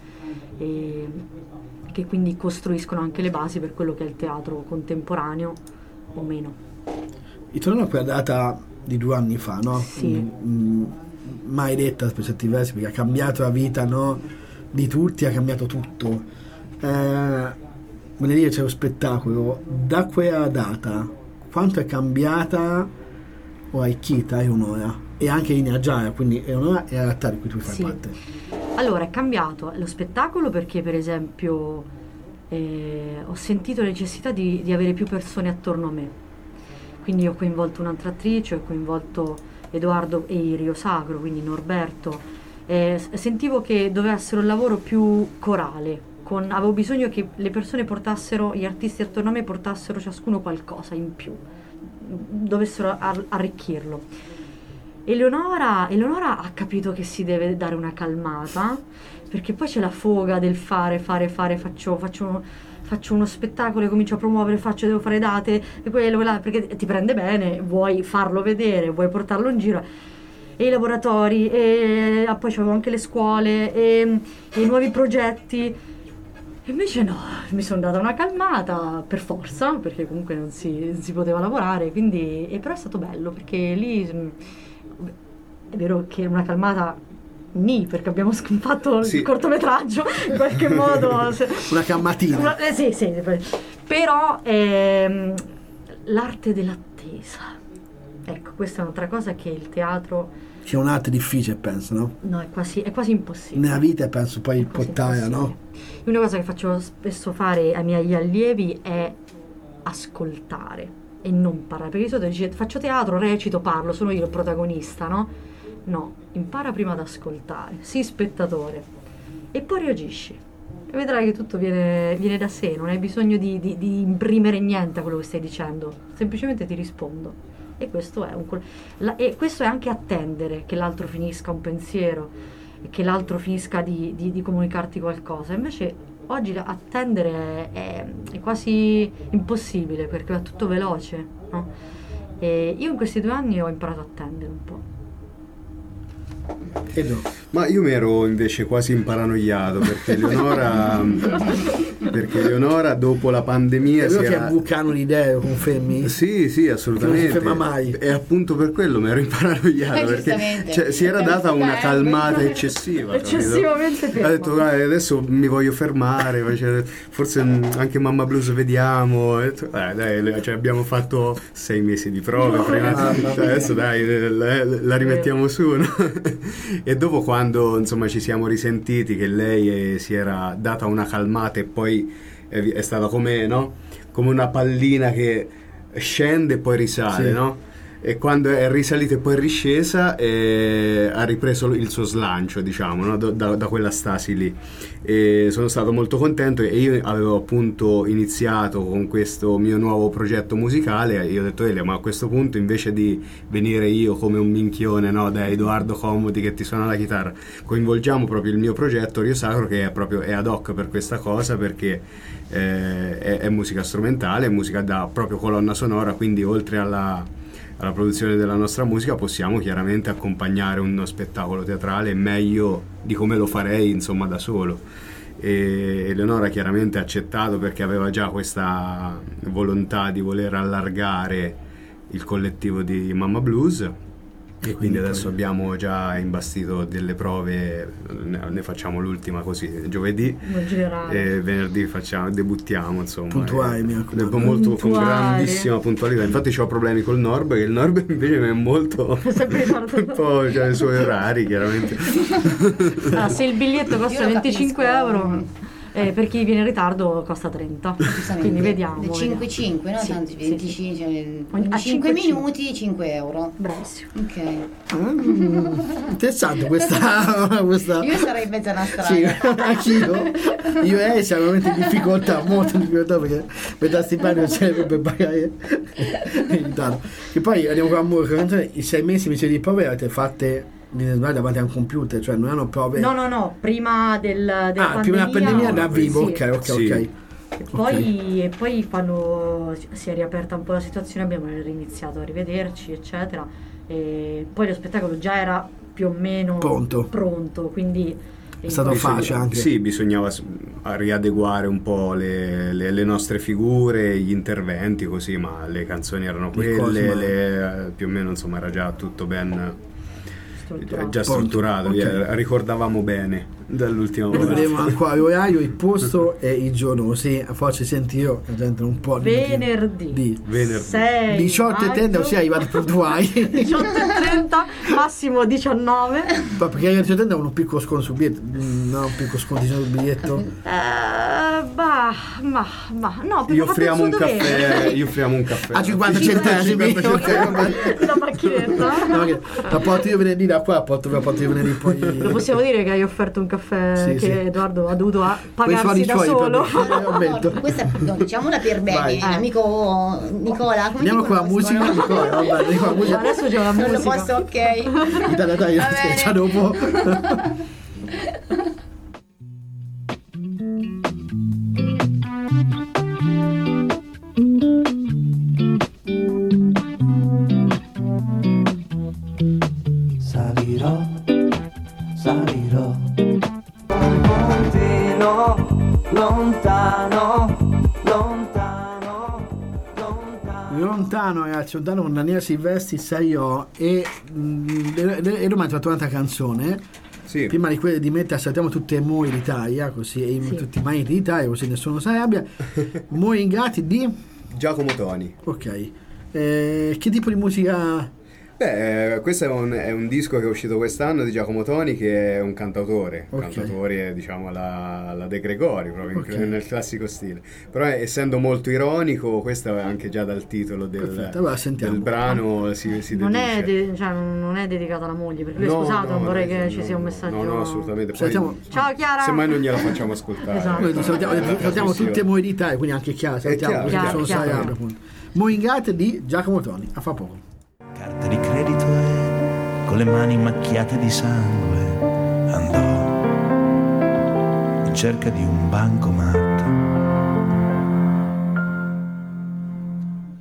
e che quindi costruiscono anche le basi per quello che è il teatro contemporaneo o meno. Ritorno a quella data di due anni fa, no? Sì. Mm, mm, mai detta per certi versi, perché ha cambiato la vita, no? Di tutti, ha cambiato tutto. Eh, voglio dire, c'è lo spettacolo. Da quella data, quanto è cambiata o arricchita Eleonora? E anche in Agiara, quindi Eleonora è la realtà di cui tu fai Sì. parte. Allora, è cambiato lo spettacolo perché per esempio eh, ho sentito la necessità di, di avere più persone attorno a me. Quindi ho coinvolto un'altra attrice, ho coinvolto Edoardo e Irio Sacro, quindi Norberto. Eh, s- sentivo che doveva essere un lavoro più corale, con- avevo bisogno che le persone portassero, gli artisti attorno a me portassero ciascuno qualcosa in più, dovessero ar- arricchirlo. Eleonora, Eleonora ha capito che si deve dare una calmata, perché poi c'è la foga del fare, fare, fare, faccio, faccio, faccio uno spettacolo e comincio a promuovere, faccio, devo fare date, e quello, là, perché ti prende bene, vuoi farlo vedere, vuoi portarlo in giro, e i laboratori, e ah, poi c'avevo anche le scuole, e, e i nuovi progetti. E invece no, mi sono data una calmata per forza, perché comunque non si, non si poteva lavorare, quindi, e però è stato bello, perché lì mh, è vero che una calmata nì, perché abbiamo sc- fatto Sì. il cortometraggio, in qualche modo. se- Una cammatina. una- eh, sì, sì, però ehm, l'arte dell'attesa. Ecco, questa è un'altra cosa che il teatro, Che è un'arte difficile, penso, no? no, è quasi, è quasi impossibile. Nella vita penso poi È quasi portare, no? impossibile. Una cosa che faccio spesso fare ai miei allievi è ascoltare e non parlare, perché di solito dice faccio teatro, recito, parlo, sono io il protagonista, no? No, impara prima ad ascoltare, sii spettatore e poi reagisci e vedrai che tutto viene, viene da sé, non hai bisogno di, di, di imprimere niente a quello che stai dicendo, semplicemente ti rispondo. E questo è un col- la- e questo è anche attendere che l'altro finisca un pensiero e che l'altro finisca di, di- di comunicarti qualcosa. Invece oggi attendere è, è quasi impossibile perché va tutto veloce, no? E io in questi due anni ho imparato a attendere un po'. Edo. Ma io mi ero invece quasi imparanoiato perché Eleonora perché Eleonora dopo la pandemia È si vero che era... è un vulcano di idee, confermi? Sì, sì, assolutamente. Non si ferma mai. E appunto per quello mi ero imparanoiato, Eh, perché giustamente. cioè, si era data una Eh, calmata eh. eccessiva. Eccessivamente capito? ferma. Ha detto "Guarda, adesso mi voglio fermare, face- forse mm, anche Mamma Blues vediamo. Ho detto, "Dai, dai, cioè, abbiamo fatto sei mesi di prove prima, cioè, adesso dai, la, la rimettiamo su, no?" E dopo, quando insomma ci siamo risentiti che lei eh, si era data una calmata e poi è, è stata come, no? Come una pallina che scende e poi risale, Sì. no? E quando è risalita e poi è riscesa eh, ha ripreso il suo slancio, diciamo, no? da, da- da quella stasi lì. E sono stato molto contento, e io avevo appunto iniziato con questo mio nuovo progetto musicale. Io ho detto: Elia, ma a questo punto, invece di venire io come un minchione, no, da Edoardo Comodi che ti suona la chitarra, coinvolgiamo proprio il mio progetto Rio Sacro, che è proprio è ad hoc per questa cosa, perché eh, è, è musica strumentale, è musica da proprio colonna sonora, quindi oltre alla alla produzione della nostra musica possiamo chiaramente accompagnare uno spettacolo teatrale meglio di come lo farei insomma da solo. E Eleonora chiaramente ha accettato, perché aveva già questa volontà di voler allargare il collettivo di Mamma Blues, e quindi adesso abbiamo già imbastito delle prove, ne, ne facciamo l'ultima così giovedì, In generale. e venerdì facciamo, debuttiamo, insomma. Puntuali, e- mi raccomando. molto, con Puntuali. grandissima puntualità. Infatti ho problemi col Norb, che il Norb invece è molto Sempre ritardo. un po', cioè, i suoi orari chiaramente. Ah, se il biglietto costa Io lo venticinque capisco. euro, eh, per chi viene in ritardo costa trenta. Giustamente. Quindi vediamo. Le cinque cinque, no? Sì, Tanto sì, venticinque, cioè, Ogni- a cinque cinque minuti, cinque euro. Bravissimo. Ok. Mm, interessante questa, questa... Io sarei in mezzo alla strada. Sì, anch'io. Io e lei siamo veramente in difficoltà, molto in difficoltà, perché per dare stipendio serve per pagare in ritardo. Che poi andiamo con la musica, i sei mesi invece di prove avete fatte di sbaglio davanti a un computer, cioè non hanno prove. No, no, no, prima del, della ah, pandemia. prima della pandemia da vivo, sì. ok, ok, Sì. ok. E poi, e poi quando si è riaperta un po' la situazione abbiamo riniziato a rivederci, eccetera. E poi lo spettacolo già era più o meno Pronto. pronto, quindi È stato Bisogna- facile anche. Sì, bisognava s- a riadeguare un po' le, le- le nostre figure, gli interventi, così, ma le canzoni erano Le quelle, cose, ma- le- più o meno insomma era già tutto ben strutturato. già Pronto. strutturato, Ok. via, ricordavamo bene dall'ultima Noi volta. vedremo ancora l'orario, il posto e il giorno, così a forza senti io la gente un po' di Venerdì, di Venerdì. sei diciotto e trenta, maggio, sì, arrivati puntuali. diciotto e trenta, massimo diciannove. Ma perché alle diciotto e trenta hanno un piccolo sconto sul biglietto, mm, no, un piccolo sconto sul biglietto. Eh, bah, ma, ma, no, Gli perché offriamo un ho fatto il suo caffè, dovere. gli offriamo un caffè. A cinquanta centesimi. cinquanta centesimi. La macchinetta. No, che la porto io venerdì da qua, la porto, la porto io venerdì poi. Lo possiamo dire che hai offerto un caffè Sì, che sì. Edoardo ha dovuto a Quei pagarsi soldi da suoi, solo. proprio. No, no, Ammetto. no, questa no, diciamola per Vai. bene, l'amico Nicola. Come Andiamo ti con la conosco, musica, no? Nicola, vabbè, andiamo con la musica. Adesso c'è la Non lo musica. posso, ok. Italia, dai, Va bene. ciao dopo. Salirò, salirò. Contino, lontano, lontano, lontano. Lontano, ragazzi, lontano con Daniele Silvestri, Saio e mm, e e domani ho fatto un'altra canzone. Sì. Prima di quelle di mettere saltiamo tutte le Moi d'Italia, così e Sì. tutti i mariti d'Italia, così nessuno si arrabbia. Moi Ingrati di Giacomo Toni. ok. Eh, che tipo di musica? Beh, eh, questo è un, è un disco che è uscito quest'anno di Giacomo Toni, che è un cantautore, un Ok. cantautore diciamo alla, alla De Gregori, proprio in- Ok. nel classico stile. Però eh, essendo molto ironico, questo è anche già dal titolo del, Perfetto, allora sentiamo. del brano si, si Non è, deduce. de- cioè, non è dedicato alla moglie, perché lui No, scusato, no, non vorrei no, che no, ci sia un messaggio. No, no, assolutamente. Poi, Sentiamo- Ciao Chiara! semmai non gliela facciamo ascoltare. Esatto. Noi saltiamo, Eh, saltiamo trasmissione. tutte Moi d'Italia, quindi anche Chiara, saltiamo, chiaro, perché chiaro, sono chiaro. Saio appunto. Moi Ingrati di Giacomo Toni, a fa poco. Carta di credito e con le mani macchiate di sangue andò in cerca di un bancomat.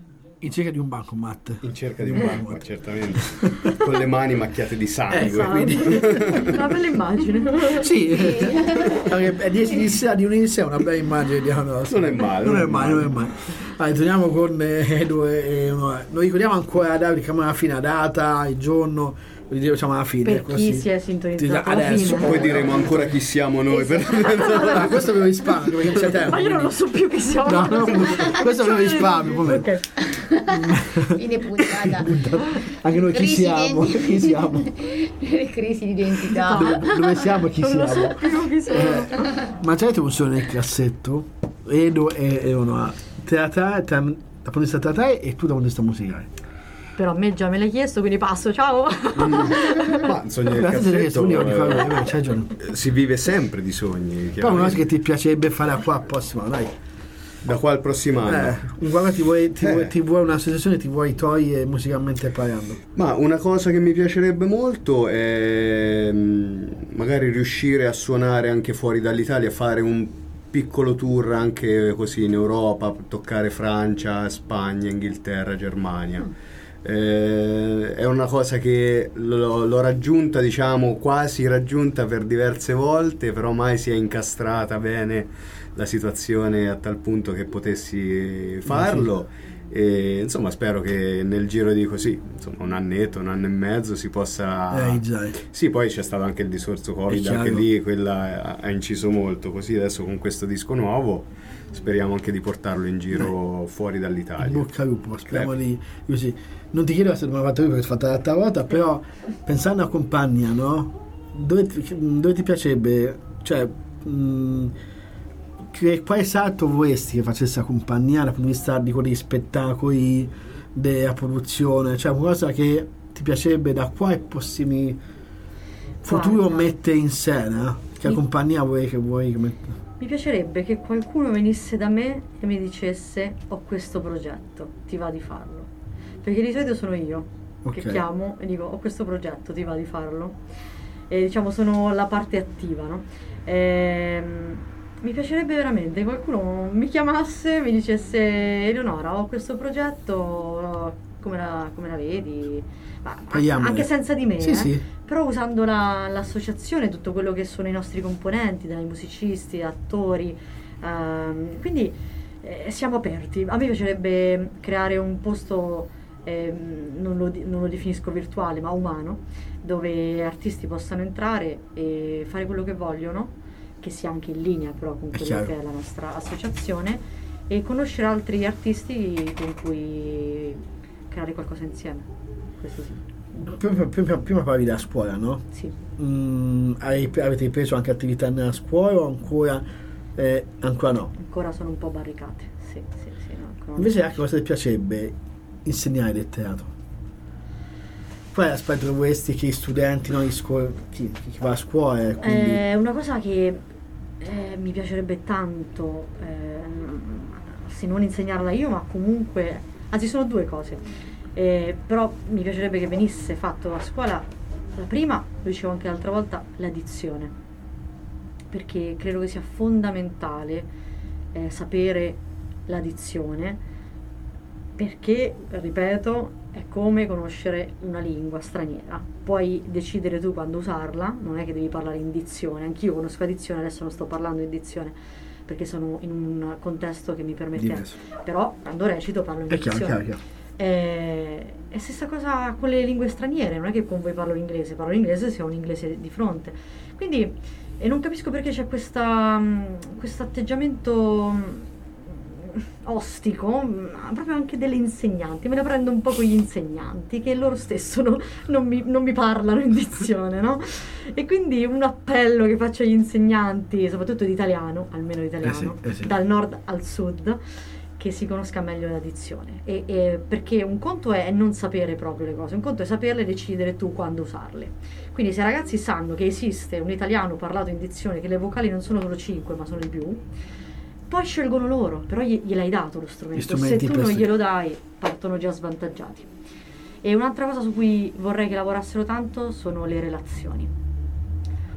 In cerca di un bancomat. In cerca di un banco, certamente. Con le mani macchiate di sangue. Esatto. Quindi. Una bella immagine. Sì, perché dieci di sé di un'inizio è una bella immagine di no, Non è male. non è male, non è male. Allora, torniamo con Edo e uno. Noi ricordiamo ancora Davide che alla fine la data, il giorno, lo diciamo alla fine. Per così. chi si è sintonizzato alla Adesso, fine. Poi diremo ancora chi siamo noi. Per... Allora, questo ve lo risparmio perché non c'è tempo. Ma io non lo so più chi siamo. No, no, questo ve lo risparmio. Poi. Ok. Fine puntata. Anche noi chi Crisi siamo? di- Chi siamo? Crisi di identità. Dove, dove siamo e chi Non lo siamo? so più chi siamo. Eh, ma c'è un solo nel cassetto Edo e Eleonora teatrale, tra- dal punto di vista teatrale e tu dal punto di vista musicale. Però a me già me l'hai chiesto, quindi passo, ciao. Ma sogni del Grazie perché cassetto, tu dico, dico, eh, eh, c'hai ragione. si vive sempre di sogni. Però una cosa chiaramente. che ti piacerebbe fare a qua al prossimo, dai. Da qua al prossimo anno. Eh, guarda, ti vuoi, ti, Eh. vuoi, ti vuoi una sensazione, ti vuoi togliere musicalmente parlando. Ma una cosa che mi piacerebbe molto è mm, magari riuscire a suonare anche fuori dall'Italia, fare un piccolo tour anche così in Europa, toccare Francia, Spagna, Inghilterra, Germania. Eh, è una cosa che l'ho, l'ho raggiunta, diciamo, quasi raggiunta per diverse volte, però mai si è incastrata bene la situazione a tal punto che potessi farlo. E insomma spero che nel giro di così, insomma, un annetto, un anno e mezzo si possa... Eh, già. Sì, poi c'è stato anche il discorso Covid, È chiaro. anche lì quella ha- ha inciso molto, così adesso con questo disco nuovo speriamo anche di portarlo in giro fuori In dall'Italia. bocca al lupo, speriamo Eh. di così. Non ti chiedo se mi ha fatto io perché ho fatto l'altra volta, però pensando a compagnia, no? Dove ti, dove ti piacerebbe, cioè mh, che, quale salto vorresti che facesse la compagnia dal punto di vista di quegli spettacoli, della produzione, cioè qualcosa che ti piacerebbe da qua ai prossimi futuro Guarda. mettere in scena, che la Mi- compagnia vuoi che vuoi che met- Mi piacerebbe che qualcuno venisse da me e mi dicesse ho questo progetto, ti va di farlo? Perché di solito sono io che Ok. chiamo e dico ho questo progetto, ti va di farlo? E diciamo sono la parte attiva, no? Ehm, mi piacerebbe veramente che qualcuno mi chiamasse e mi dicesse Eleonora ho questo progetto, come la, come la vedi? Ma Parliamone. anche senza di me, Sì, eh? sì. Però usando la- l'associazione, tutto quello che sono i nostri componenti, dai musicisti, attori, ehm, quindi eh, siamo aperti. A me piacerebbe creare un posto, ehm, non, lo, di- non lo definisco virtuale, ma umano, dove artisti possano entrare e fare quello che vogliono, che sia anche in linea però con È quello chiaro. che è la nostra associazione, e conoscere altri artisti con cui creare qualcosa insieme. Questo sì. Prima, prima, prima parlavi della scuola, no? Sì. Mm, hai- avete preso anche attività nella scuola o ancora, eh, ancora no? Ancora sono un po' barricate. Sì, sì, sì. No, ancora non- Invece anche cosa ti piacerebbe insegnare del teatro? Qual è l'aspetto che vorresti che gli studenti, no, gli scuo- chi, chi va a scuola e quindi È una cosa che eh, mi piacerebbe tanto, ehm, se non insegnarla io, ma comunque, anzi sono due cose. Eh, però mi piacerebbe che venisse fatto a scuola, la prima, lo dicevo anche l'altra volta, la dizione, perché credo che sia fondamentale eh, sapere la dizione, perché, ripeto, è come conoscere una lingua straniera. Puoi decidere tu quando usarla, non è che devi parlare in dizione. Anch'io conosco la dizione, adesso non sto parlando in dizione perché sono in un contesto che mi permette, Diverso. però quando recito parlo in è chiaro, dizione. chiaro, chiaro. Eh, è stessa cosa con le lingue straniere, non è che con voi parlo l'inglese, parlo l'inglese se ho un inglese di fronte. Quindi, e non capisco perché c'è questa, questo atteggiamento mm, ostico, mm, proprio anche delle insegnanti. Me la prendo un po' con gli insegnanti, che loro stesso no- non, mi, non mi parlano in dizione, no? E quindi un appello che faccio agli insegnanti, soprattutto di italiano, almeno di italiano, Eh sì, eh sì. dal nord al sud, che si conosca meglio la dizione, e, e perché un conto è non sapere proprio le cose, un conto è saperle e decidere tu quando usarle. Quindi se i ragazzi sanno che esiste un italiano parlato in dizione, che le vocali non sono solo cinque ma sono di più, poi scelgono loro, però gli- gliel'hai dato lo strumento. Gli strumenti Se tu non per- glielo dai, partono già svantaggiati. E un'altra cosa su cui vorrei che lavorassero tanto sono le relazioni.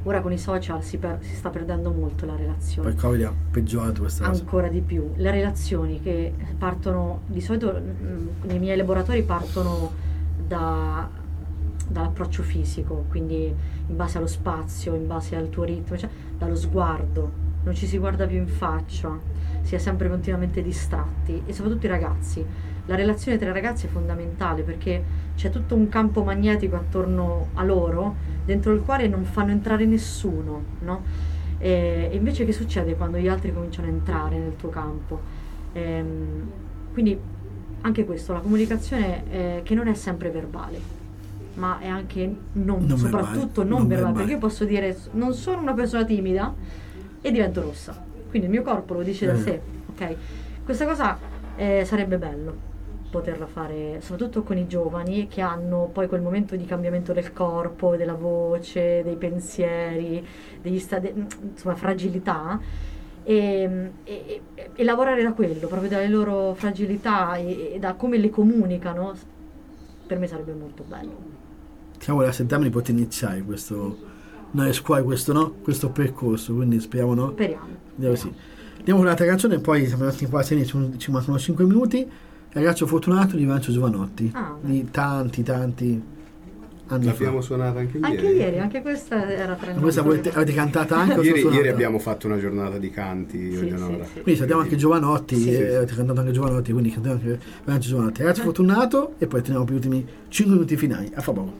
Ora con i social si, per- si sta perdendo molto la relazione. Poi il Covid ha peggiorato questa cosa. Ancora di più. Le relazioni che partono, di solito mh, nei miei laboratori partono da, dall'approccio fisico, quindi in base allo spazio, in base al tuo ritmo, cioè dallo sguardo, non ci si guarda più in faccia, si è sempre continuamente distratti, e soprattutto i ragazzi. La relazione tra i ragazzi è fondamentale perché c'è tutto un campo magnetico attorno a loro, dentro il quale non fanno entrare nessuno, no? E, e invece che succede quando gli altri cominciano a entrare nel tuo campo? Ehm, quindi anche questo, la comunicazione eh, che non è sempre verbale, ma è anche non, Non soprattutto verbale, non, non verbale, verbale. perché io posso dire non sono una persona timida e divento rossa, quindi il mio corpo lo dice da Mm. sé, ok? Questa cosa eh, sarebbe bello poterla fare soprattutto con i giovani che hanno poi quel momento di cambiamento del corpo, della voce, dei pensieri, degli stadi, insomma fragilità, e, e, e, e lavorare da quello, proprio dalle loro fragilità e, e da come le comunicano, per me sarebbe molto bello. Siamo a settembre di poter iniziare questo, noi scuole, questo no, questo percorso, quindi speriamo no. Speriamo. Andiamo sì. Andiamo con un'altra canzone e poi siamo andati qua a ci mancano cinque minuti. Ragazzo fortunato di Vancio Giovanotti, Ah, beh. di tanti tanti anni L'abbiamo fa. suonata anche ieri. Anche ieri, anche questa era tra i Questa nostri- avete, avete cantata anche o solo Ieri, suonata? ieri abbiamo fatto una giornata di canti, io Sì, e Eleonora. sì, sì. Quindi saltiamo anche Giovanotti, Sì, eh, sì. avete cantato anche Giovanotti, quindi cantiamo anche Vancio Giovanotti. Ragazzo fortunato e poi teniamo per gli ultimi cinque minuti finali. A fra poco.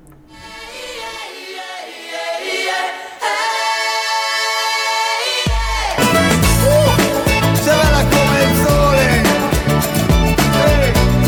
Se bella come il sole, ehi,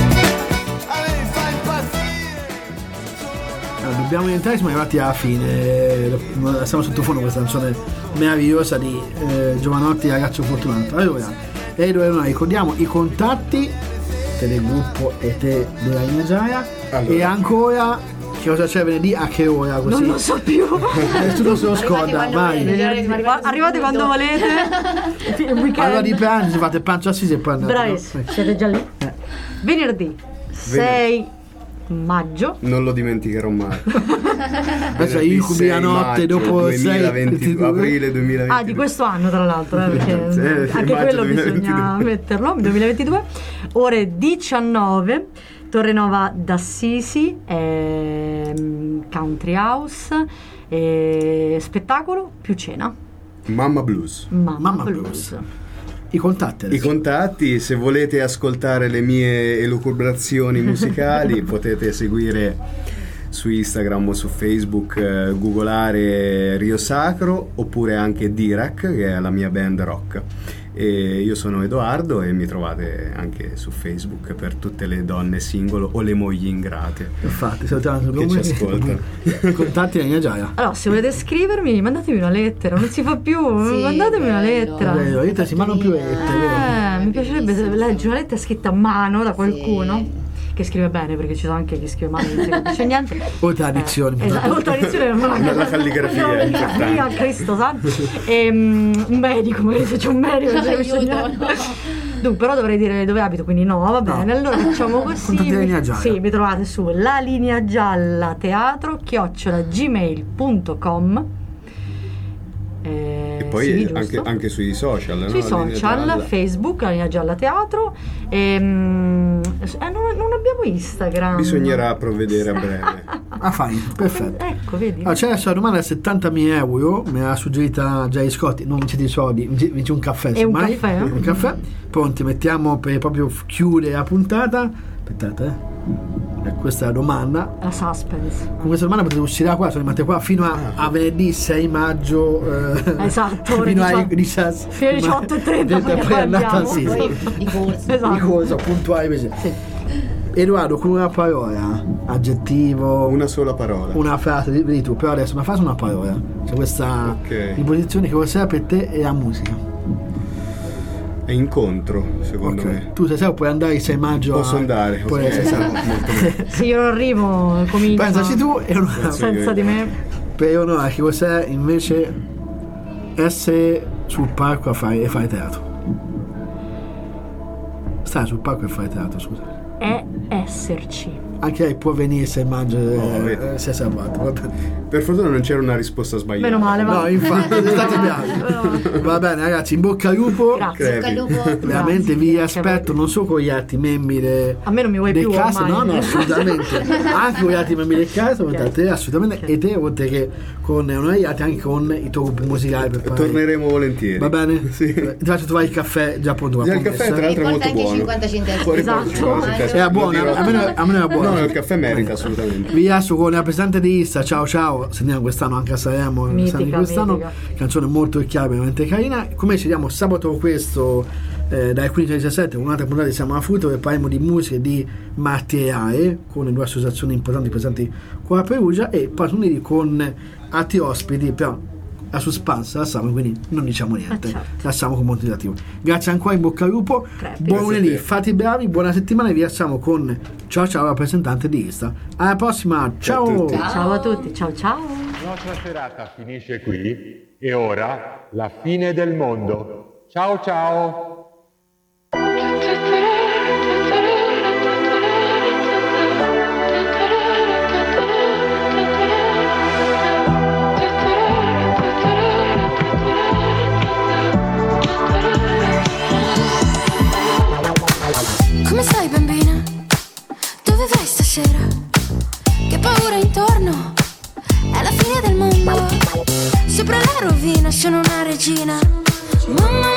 a me mi fa impazzire. Allora, dobbiamo entrare, siamo arrivati alla fine. Stiamo sottofondo questa canzone meravigliosa di eh, Giovanotti, Ragazzo fortunato. Allora, e dove noi ricordiamo i contatti, te del gruppo e te della linea Giaia. Allora. E ancora che cosa c'è venerdì, a che ora così? Non lo so più. Nessuno se lo scorda, vai. Arrivate, arrivate quando volete. Il weekend. Allora di pranzo fate pranzo assisi e poi andate. Bravissimi, no? siete già lì. Venerdì sei maggio. Non lo dimenticherò mai. Adesso io incubi la notte dopo sei duemilaventidue, aprile duemilaventidue. Ah, di questo anno tra l'altro, eh, perché Sì, anche maggio quello bisogna duemilaventidue. metterlo. duemilaventidue, ore diciannove, Torrenova d'Assisi, ehm, Country House, eh, spettacolo più cena. Mamma Blues. Mamma, Mamma Blues. Blues. I contatti I adesso. contatti, se volete ascoltare le mie elucubrazioni musicali potete seguire su Instagram o su Facebook, eh, googolare Rio Sacro oppure anche Dirac, che è la mia band rock. E io sono Edoardo e mi trovate anche su Facebook per tutte le donne singolo o le mogli ingrate Infatti, salutiamo che ci ascoltano. Contatti nella linea Giaia. Allora, se volete scrivermi, mandatemi una lettera, non si fa più, Sì, mandatemi una bello. lettera. Vero, io te si mandano più lettere, vero? Eh, mi piacerebbe leggere una lettera scritta a mano da qualcuno Sì. che scrive bene, perché ci sono anche chi scrive male e non si capisce niente. O tradizioni. Eh, esatto, o tradizione non La- la calligrafia è importante. Cristo santo. Ehm, un medico, magari se c'è un medico non si capisce Aiuto, niente. no. Dunque, però dovrei dire dove abito, quindi no, va bene. Allora facciamo così. Contatti la linea gialla. Sì, mi trovate su la linea gialla teatro chiocciola gmail punto com. Eh, E poi sì, anche, giusto? anche sui social, no? Sui La linea social, gialla. Facebook, la linea gialla teatro. ehm, eh, non, non abbiamo Instagram. Bisognerà provvedere a breve. Ah, fai, perfetto. Ecco, vedi. Allora, c'è adesso la domanda da settantamila euro, me l'ha suggerita Gianni Scotti, non vincete i soldi, vinci vinci un caffè. E un semmai. caffè, eh? Un caffè. Pronti, mettiamo per proprio f- chiudere la puntata. Aspettate, eh. Eh, Questa è la domanda. La suspense. Con questa domanda potete uscire da qua, sono rimanete qua fino a, a venerdì sei maggio. eh, Esatto, ore fino alle diciotto diciassette. fino alle diciotto e trenta, Poi poi è andata andiamo. sì, Poi sì. di corsa. Esatto. Di cosa, puntuale invece. Sì. Edoardo, con una parola, aggettivo, Una sola parola. una frase, vedi tu, però adesso una frase, una parola. C'è questa Ok. imposizione che cos'è per te e la musica. È incontro, secondo Ok. me. Tu se sai puoi andare il sei maggio. Posso a- andare, Puoi ok. essere salvo. Molto bene. Se io non arrivo, comincia. Pensaci tu e una Senza di me. per Eleonora che cos'è invece essere sul palco a fare, e fare teatro. Stare sul palco e fare teatro, scusa. È esserci. anche lei può venire se mangia Oh, eh, si è salvato. Va bene. Per fortuna non c'era una risposta sbagliata. Meno male, va. No, infatti, state bravi. Va bene, ragazzi, in bocca al lupo. Grazie. Bocca al lupo. Veramente vi Grazie. aspetto, non so con gli altri membri de, A me non mi vuoi del più cast, ormai. no, no, assolutamente. Anche con gli altri membri del cast, Ok. te, assolutamente. Ok. E te, oltre che con noi gli altri, anche con i tuoi gruppi musicali. Per fare- Torneremo volentieri. Va bene? Sì. Ti faccio trovare il caffè già pronto. Già il caffè tra l'altro è E molto porta anche buono. cinquanta centesimi. Fuori Esatto. porta cinquanta centesimi. Era Lo buona, dirò. a me, a me era buona. No, il caffè merita assolutamente. Vi lascio con la presente di Issa, ciao ciao, sentiamo quest'anno anche a Sanremo, Mitica, di quest'anno, mitica. canzone molto chiara, veramente carina. Come ci vediamo sabato questo eh, dalle quindici alle diciassette, un'altra puntata di Siamo a Frutto, che parliamo di musica e di materiale con le due associazioni importanti presenti qua a Perugia, e poi lunedì con altri ospiti, però la suspense la lasciamo, quindi non diciamo niente, Eh, certo. lasciamo con molto attivo. Grazie ancora, in bocca al lupo, Crepi. buon Grazie a lunedì, te. fate i bravi, buona settimana, e vi lasciamo con ciao ciao rappresentante di Insta. Alla prossima, Ciao a ciao. tutti. Ciao a tutti, ciao ciao. La nostra serata finisce qui e ora la fine del mondo. Ciao ciao! Come stai bambina? Dove vai stasera? Che paura intorno? È la fine del mondo. Sopra la rovina sono una regina. Mamma